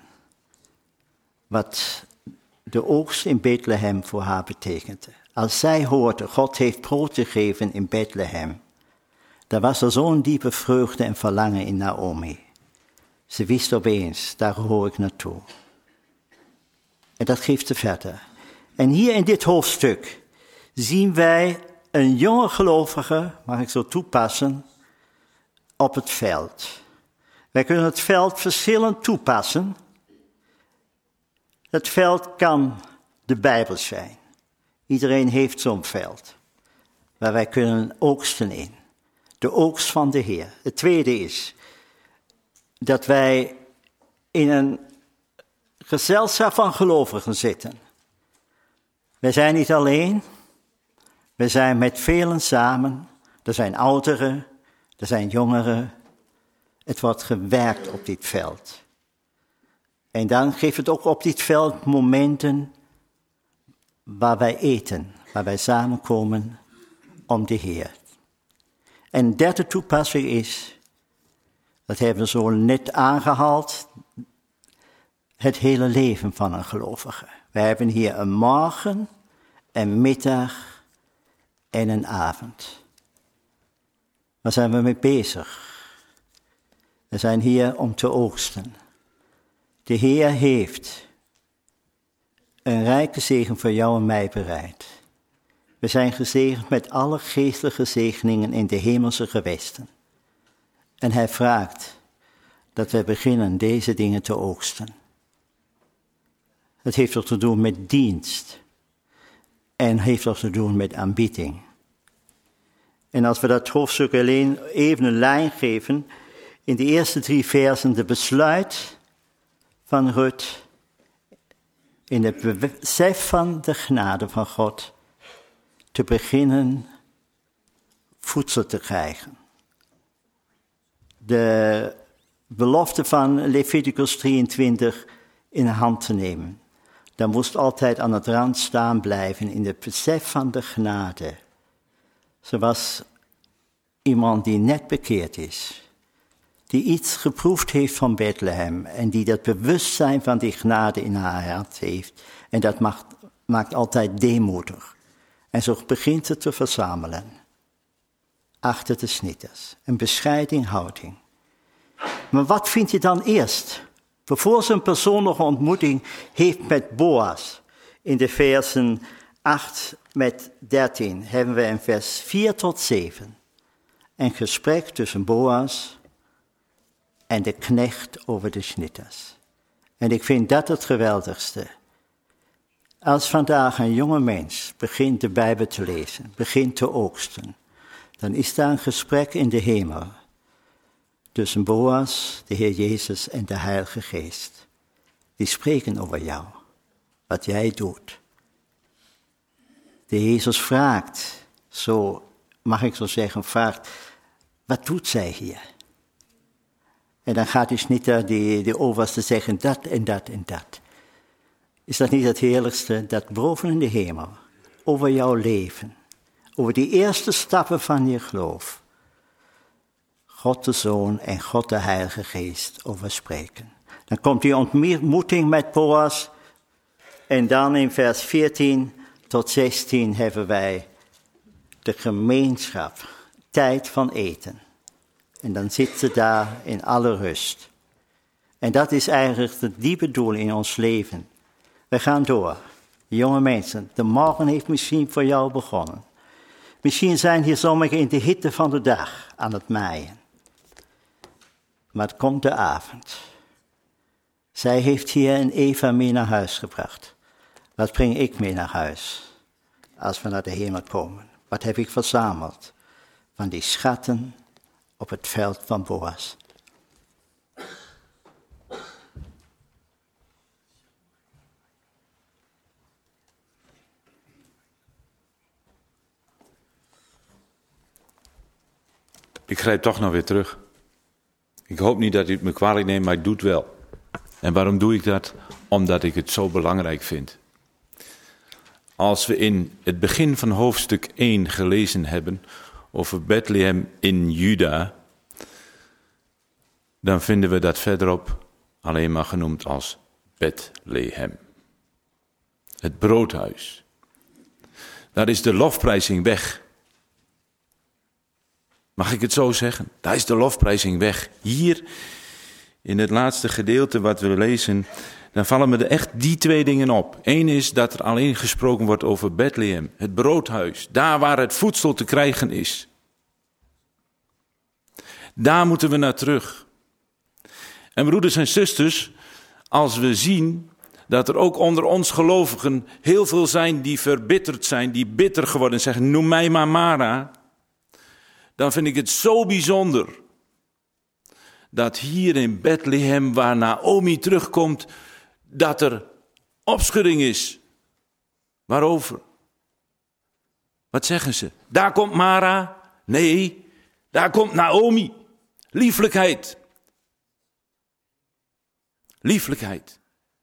wat de oogst in Bethlehem voor haar betekende. Als zij hoorde, God heeft brood gegeven in Bethlehem, dan was er zo'n diepe vreugde en verlangen in Naomi. Ze wist opeens, daar hoor ik naartoe. En dat geeft ze verder. En hier in dit hoofdstuk zien wij een jonge gelovige, mag ik zo toepassen, op het veld. Wij kunnen het veld verschillend toepassen. Het veld kan de Bijbel zijn. Iedereen heeft zo'n veld, waar wij kunnen oogsten in. De oogst van de Heer. Het tweede is dat wij in een gezelschap van gelovigen zitten. Wij zijn niet alleen, we zijn met velen samen. Er zijn ouderen, er zijn jongeren. Het wordt gewerkt op dit veld. En dan geeft het ook op dit veld momenten waar wij eten, waar wij samenkomen om de Heer. En de derde toepassing is, dat hebben we zo net aangehaald, het hele leven van een gelovige. We hebben hier een morgen, een middag en een avond. Waar zijn we mee bezig? We zijn hier om te oogsten. De Heer heeft een rijke zegen voor jou en mij bereid. We zijn gezegend met alle geestelijke zegeningen in de hemelse gewesten. En hij vraagt dat wij beginnen deze dingen te oogsten. Het heeft ook te doen met dienst. En heeft ook te doen met aanbidding. En als we dat hoofdstuk alleen even een lijn geven, in de eerste 3 versen de besluit van Ruth, in het besef van de genade van God, te beginnen voedsel te krijgen. De belofte van Leviticus 23 in de hand te nemen. Dan moest altijd aan het rand staan blijven in het besef van de genade. Ze was iemand die net bekeerd is. Die iets geproefd heeft van Bethlehem. En die dat bewustzijn van die genade in haar hart heeft. En dat maakt altijd deemoedig. En zo begint ze te verzamelen. Achter de snitters. Een bescheiden houding. Maar wat vind je dan eerst? Voor ze een persoonlijke ontmoeting heeft met Boas. In de versen 8 met 13 hebben we in vers 4 tot 7. Een gesprek tussen Boas en de knecht over de snitters. En ik vind dat het geweldigste. Als vandaag een jonge mens begint de Bijbel te lezen, begint te oogsten, dan is daar een gesprek in de hemel tussen Boas, de Heer Jezus en de Heilige Geest. Die spreken over jou, wat jij doet. De Jezus vraagt, zo mag ik zo zeggen, vraagt, wat doet zij hier? En dan gaat dus niet de overste zeggen dat en dat en dat. Is dat niet het heerlijkste, dat boven in de hemel, over jouw leven, over die eerste stappen van je geloof, God de Zoon en God de Heilige Geest over spreken. Dan komt die ontmoeting met Boas. En dan in vers 14 tot 16 hebben wij de gemeenschap, tijd van eten. En dan zitten ze daar in alle rust. En dat is eigenlijk het diepe doel in ons leven. We gaan door. Jonge mensen, de morgen heeft misschien voor jou begonnen. Misschien zijn hier sommigen in de hitte van de dag aan het maaien. Maar het komt de avond. Zij heeft hier een Eva mee naar huis gebracht. Wat breng ik mee naar huis als we naar de hemel komen? Wat heb ik verzameld van die schatten op het veld van Boas? Ik grijp toch nog weer terug. Ik hoop niet dat u het me kwalijk neemt, maar ik doe het wel. En waarom doe ik dat? Omdat ik het zo belangrijk vind. Als we in het begin van hoofdstuk 1 gelezen hebben over Bethlehem in Juda, dan vinden we dat verderop alleen maar genoemd als Bethlehem. Het broodhuis. Daar is de lofprijzing weg. Mag ik het zo zeggen? Daar is de lofprijzing weg. Hier, in het laatste gedeelte wat we lezen, dan vallen me echt die twee dingen op. Eén is dat er alleen gesproken wordt over Bethlehem, het broodhuis. Daar waar het voedsel te krijgen is. Daar moeten we naar terug. En broeders en zusters, als we zien dat er ook onder ons gelovigen heel veel zijn die verbitterd zijn, die bitter geworden en zeggen, noem mij maar Mara, dan vind ik het zo bijzonder dat hier in Bethlehem, waar Naomi terugkomt, dat er opschudding is. Waarover? Wat zeggen ze? Daar komt Mara? Nee, daar komt Naomi. Lieflijkheid. Lieflijkheid.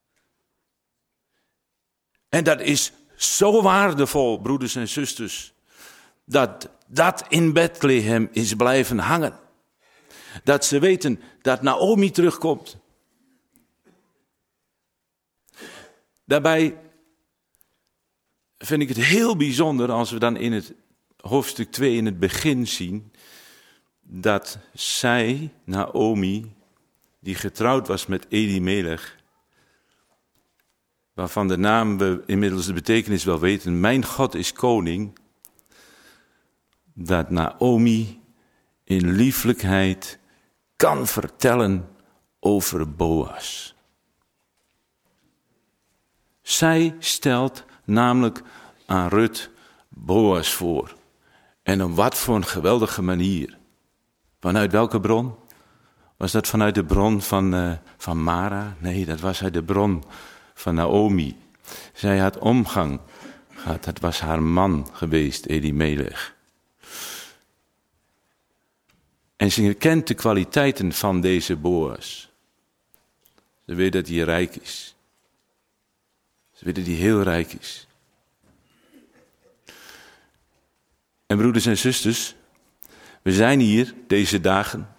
En dat is zo waardevol, broeders en zusters, dat dat in Bethlehem is blijven hangen. Dat ze weten dat Naomi terugkomt. Daarbij vind ik het heel bijzonder als we dan in het hoofdstuk 2 in het begin zien dat zij, Naomi, die getrouwd was met Elimelech, waarvan de naam we inmiddels de betekenis wel weten, mijn God is koning, dat Naomi in lieflijkheid kan vertellen over Boas. Zij stelt namelijk aan Rut Boas voor. En op wat voor een geweldige manier. Vanuit welke bron? Was dat vanuit de bron van Mara? Nee, dat was uit de bron van Naomi. Zij had omgang gehad, dat was haar man geweest, Elimelech. En ze kent de kwaliteiten van deze Boas. Ze weet dat hij rijk is. Ze weet dat hij heel rijk is. En broeders en zusters, we zijn hier deze dagen.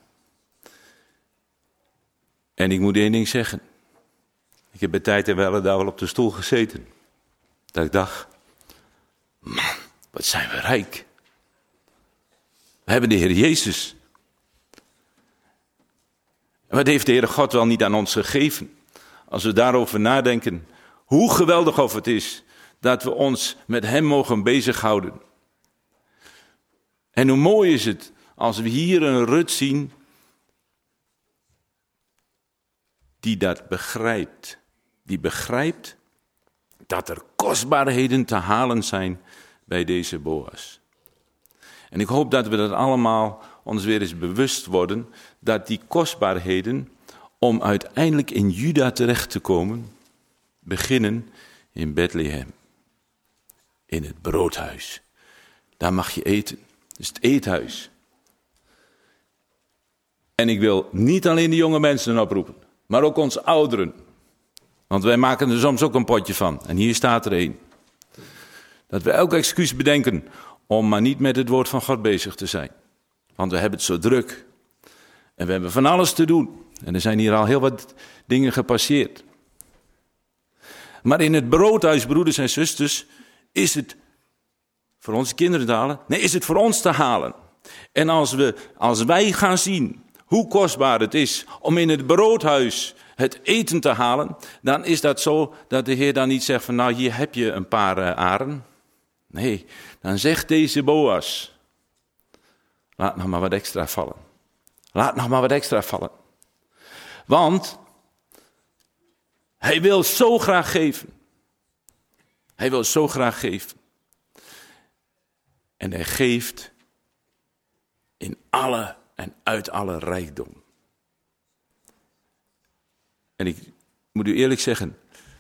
En ik moet één ding zeggen. Ik heb bij tijd en welle daar wel op de stoel gezeten. Dat ik dacht, man, wat zijn we rijk. We hebben de Heer Jezus. En wat heeft de Heere God wel niet aan ons gegeven? Als we daarover nadenken, hoe geweldig of het is dat we ons met Hem mogen bezighouden. En hoe mooi is het als we hier een Rut zien die dat begrijpt. Die begrijpt dat er kostbaarheden te halen zijn bij deze Boas. En ik hoop dat we dat allemaal ons weer eens bewust worden, dat die kostbaarheden, om uiteindelijk in Juda terecht te komen, beginnen in Bethlehem. In het broodhuis. Daar mag je eten. Dat is het eethuis. En ik wil niet alleen de jonge mensen oproepen, maar ook ons ouderen. Want wij maken er soms ook een potje van. En hier staat er één. Dat we elk excuus bedenken om maar niet met het woord van God bezig te zijn. Want we hebben het zo druk. En we hebben van alles te doen. En er zijn hier al heel wat dingen gepasseerd. Maar in het broodhuis, broeders en zusters, is het voor onze kinderen te halen? Nee, is het voor ons te halen. En als wij gaan zien hoe kostbaar het is om in het broodhuis het eten te halen, dan is dat zo dat de Heer dan niet zegt van nou, hier heb je een paar aren. Nee, dan zegt deze Boas, laat nog maar wat extra vallen. Laat nog maar wat extra vallen. Want hij wil zo graag geven. Hij wil zo graag geven. En hij geeft in alle en uit alle rijkdom. En ik moet u eerlijk zeggen,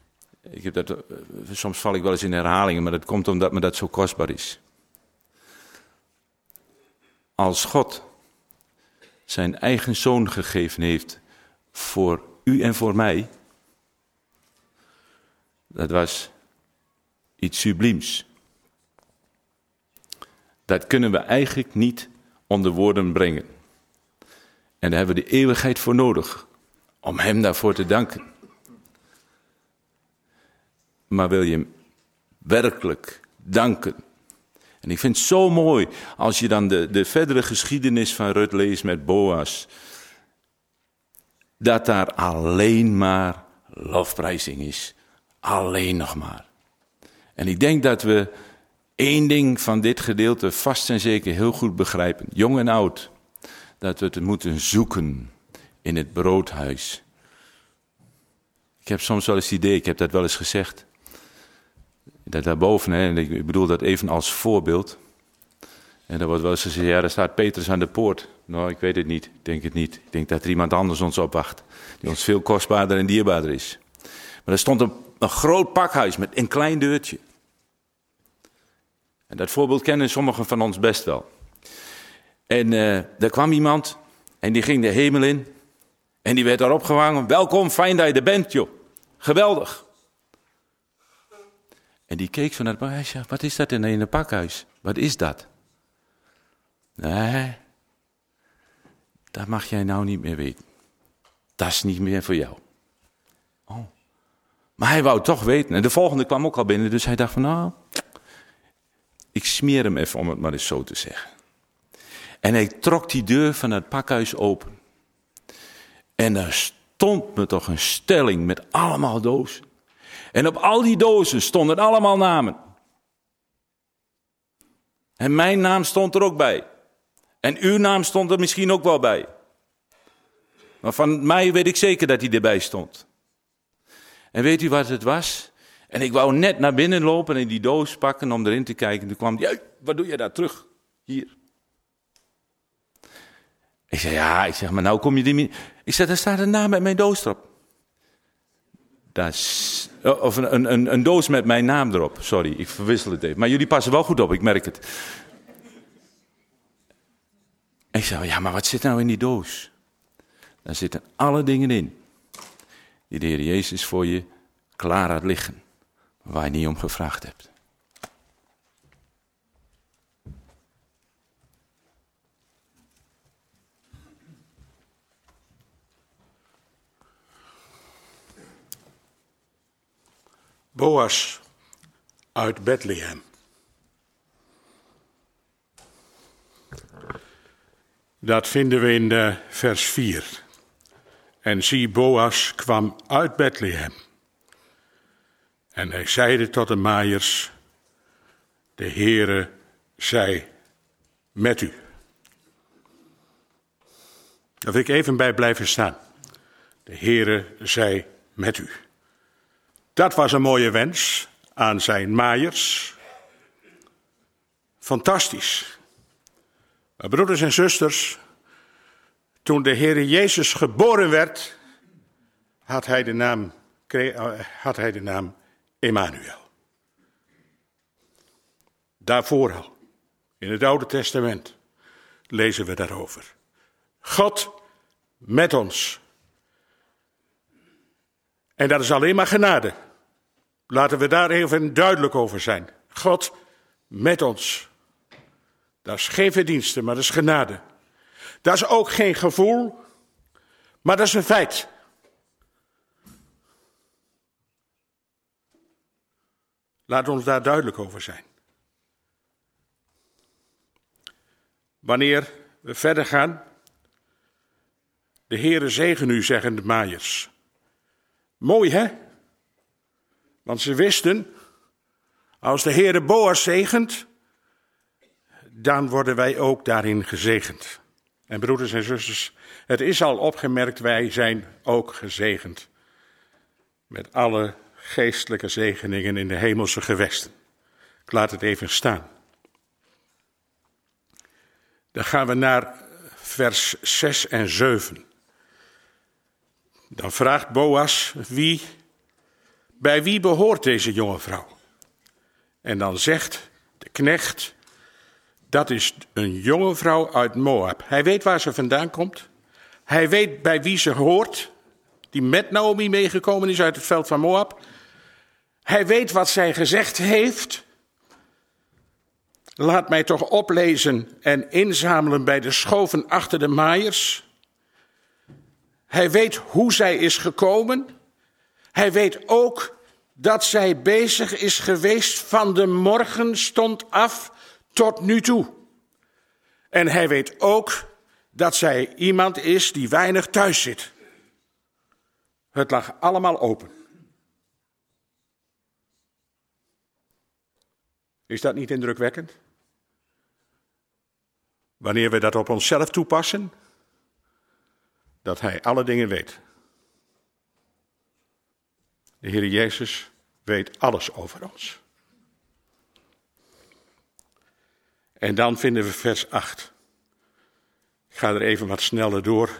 soms val ik wel eens in herhalingen, maar dat komt omdat me dat zo kostbaar is. Als God zijn eigen zoon gegeven heeft voor u en voor mij, dat was iets subliems. Dat kunnen we eigenlijk niet onder woorden brengen. En daar hebben we de eeuwigheid voor nodig, om hem daarvoor te danken. Maar wil je hem werkelijk danken? En ik vind het zo mooi als je dan de verdere geschiedenis van Rut leest met Boas, dat daar alleen maar lofprijzing is. Alleen nog maar. En ik denk dat we één ding van dit gedeelte vast en zeker heel goed begrijpen, jong en oud, dat we het moeten zoeken in het broodhuis. Ik heb soms wel eens het idee, ik heb dat wel eens gezegd, dat daarboven, en ik bedoel dat even als voorbeeld, en dan wordt wel eens gezegd, ja, daar staat Petrus aan de poort. Nou, ik weet het niet, ik denk het niet. Ik denk dat er iemand anders ons opwacht, die ons veel kostbaarder en dierbaarder is. Maar er stond een groot pakhuis met een klein deurtje. En dat voorbeeld kennen sommigen van ons best wel. En daar kwam iemand en die ging de hemel in. En die werd daar opgehangen. Welkom, fijn dat je er bent, joh. Geweldig. En die keek zo naar het pakhuis. Ja, wat is dat in een pakhuis? Wat is dat? Nee, dat mag jij nou niet meer weten. Dat is niet meer voor jou. Oh. Maar hij wou het toch weten. En de volgende kwam ook al binnen. Dus hij dacht van nou, ik smeer hem even om het maar eens zo te zeggen. En hij trok die deur van het pakhuis open. En daar stond me toch een stelling met allemaal dozen. En op al die dozen stonden allemaal namen. En mijn naam stond er ook bij. En uw naam stond er misschien ook wel bij. Maar van mij weet ik zeker dat hij erbij stond. En weet u wat het was? En ik wou net naar binnen lopen en die doos pakken om erin te kijken. Toen kwam hij, wat doe je daar terug? Hier. Ik zei, ja, maar nou kom je die niet. Ik zei, daar staat een naam met mijn doos erop. Of een doos met mijn naam erop. Sorry, ik verwissel het even. Maar jullie passen wel goed op, ik merk het. Ik zei, ja, maar wat zit nou in die doos? Daar zitten alle dingen in die de Heer Jezus voor je klaar had liggen, waar je niet om gevraagd hebt. Boas uit Bethlehem. Dat vinden we in vers 4. En zie, Boas kwam uit Bethlehem. En hij zeide tot de maaiers, de Heere zij met u. Daar wil ik even bij blijven staan. De Heere zij met u. Dat was een mooie wens aan zijn maaiers. Fantastisch. Maar broeders en zusters, toen de Heere Jezus geboren werd, had hij de naam Emmanuel. Daarvoor al, in het Oude Testament, lezen we daarover. God met ons. En dat is alleen maar genade. Laten we daar even duidelijk over zijn. God met ons. Dat is geen verdienste, maar dat is genade. Dat is ook geen gevoel. Maar dat is een feit. Laat ons daar duidelijk over zijn. Wanneer we verder gaan, de Heere zegen u, zeggen de maaiers. Mooi, hè? Want ze wisten, als de Heere Boas zegent, dan worden wij ook daarin gezegend. En broeders en zusters, het is al opgemerkt, wij zijn ook gezegend. Met alle geestelijke zegeningen in de hemelse gewesten. Ik laat het even staan. Dan gaan we naar vers 6 en 7. Dan vraagt Boas, bij wie behoort deze jonge vrouw? En dan zegt de knecht, dat is een jonge vrouw uit Moab. Hij weet waar ze vandaan komt. Hij weet bij wie ze hoort, die met Naomi meegekomen is uit het veld van Moab. Hij weet wat zij gezegd heeft. Laat mij toch oplezen en inzamelen bij de schoven achter de maaiers. Hij weet hoe zij is gekomen. Hij weet ook dat zij bezig is geweest van de morgenstond af tot nu toe. En hij weet ook dat zij iemand is die weinig thuis zit. Het lag allemaal open. Is dat niet indrukwekkend? Wanneer we dat op onszelf toepassen, dat hij alle dingen weet. De Heer Jezus weet alles over ons. En dan vinden we vers 8. Ik ga er even wat sneller door.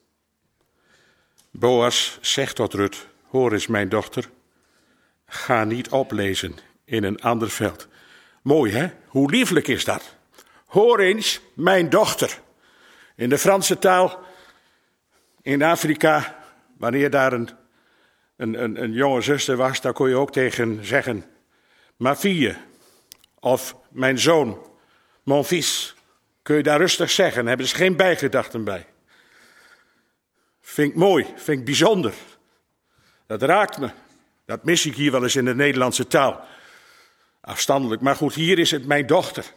Boas zegt tot Rut, hoor eens mijn dochter, ga niet oplezen in een ander veld. Mooi hè, hoe lieflijk is dat? Hoor eens mijn dochter. In de Franse taal, in Afrika, wanneer daar een jonge zuster was, daar kon je ook tegen zeggen, ma fille, of mijn zoon, mon fils. Kun je daar rustig zeggen, daar hebben ze geen bijgedachten bij. Vind ik mooi, vind ik bijzonder. Dat raakt me. Dat mis ik hier wel eens in de Nederlandse taal. Afstandelijk, maar goed, hier is het mijn dochter.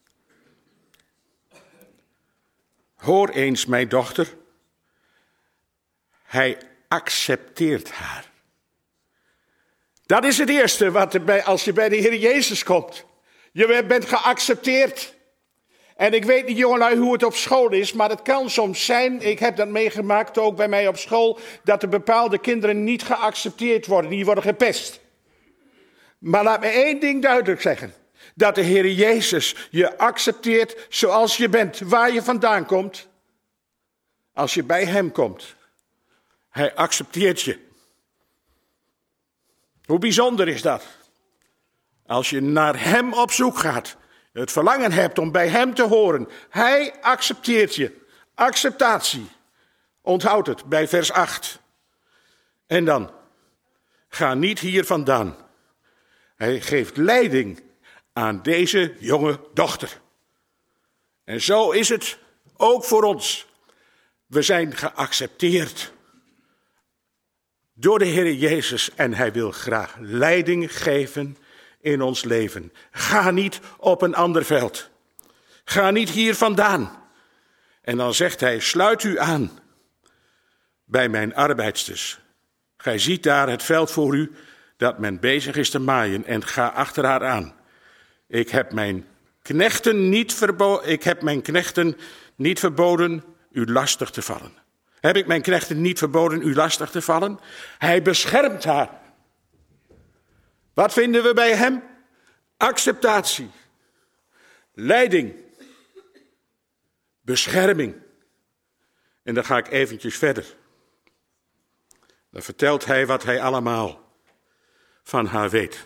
Hoor eens, mijn dochter. Hij accepteert haar. Dat is het eerste wat erbij, als je bij de Heer Jezus komt. Je bent geaccepteerd. En ik weet niet, jongelui, hoe het op school is, maar het kan soms zijn, ik heb dat meegemaakt ook bij mij op school, dat er bepaalde kinderen niet geaccepteerd worden, die worden gepest. Maar laat me één ding duidelijk zeggen, dat de Heer Jezus je accepteert zoals je bent, waar je vandaan komt, als je bij hem komt. Hij accepteert je. Hoe bijzonder is dat? Als je naar hem op zoek gaat, het verlangen hebt om bij hem te horen. Hij accepteert je. Acceptatie. Onthoud het bij vers 8. En dan, ga niet hier vandaan. Hij geeft leiding aan deze jonge dochter. En zo is het ook voor ons. We zijn geaccepteerd door de Heer Jezus en hij wil graag leiding geven in ons leven. Ga niet op een ander veld. Ga niet hier vandaan. En dan zegt hij, sluit u aan bij mijn arbeidsters. Gij ziet daar het veld voor u dat men bezig is te maaien en ga achter haar aan. Ik heb mijn knechten niet verboden u lastig te vallen. Heb ik mijn knechten niet verboden u lastig te vallen? Hij beschermt haar. Wat vinden we bij hem? Acceptatie, leiding, bescherming. En dan ga ik eventjes verder. Dan vertelt hij wat hij allemaal van haar weet.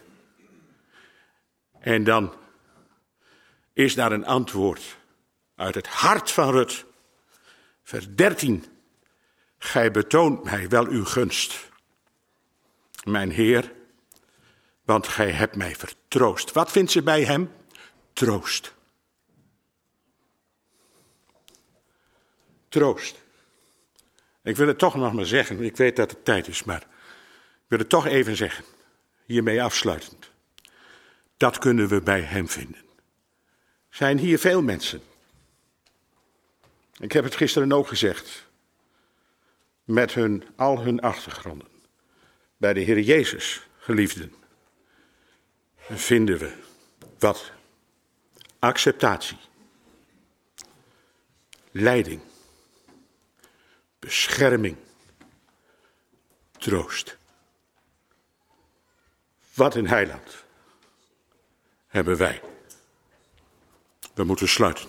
En dan is daar een antwoord uit het hart van Rut. Vers 13. Gij betoont mij wel uw gunst, mijn Heer, want gij hebt mij vertroost. Wat vindt ze bij hem? Troost. Troost. Ik wil het toch nog maar zeggen. Ik weet dat het tijd is, maar ik wil het toch even zeggen. Hiermee afsluitend. Dat kunnen we bij hem vinden. Zijn hier veel mensen. Ik heb het gisteren ook gezegd. Met al hun achtergronden. Bij de Heer Jezus, geliefden. Vinden we wat acceptatie. Leiding. Bescherming. Troost. Wat een heiland hebben wij. We moeten sluiten.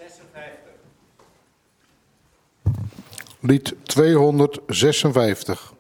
Lied 256.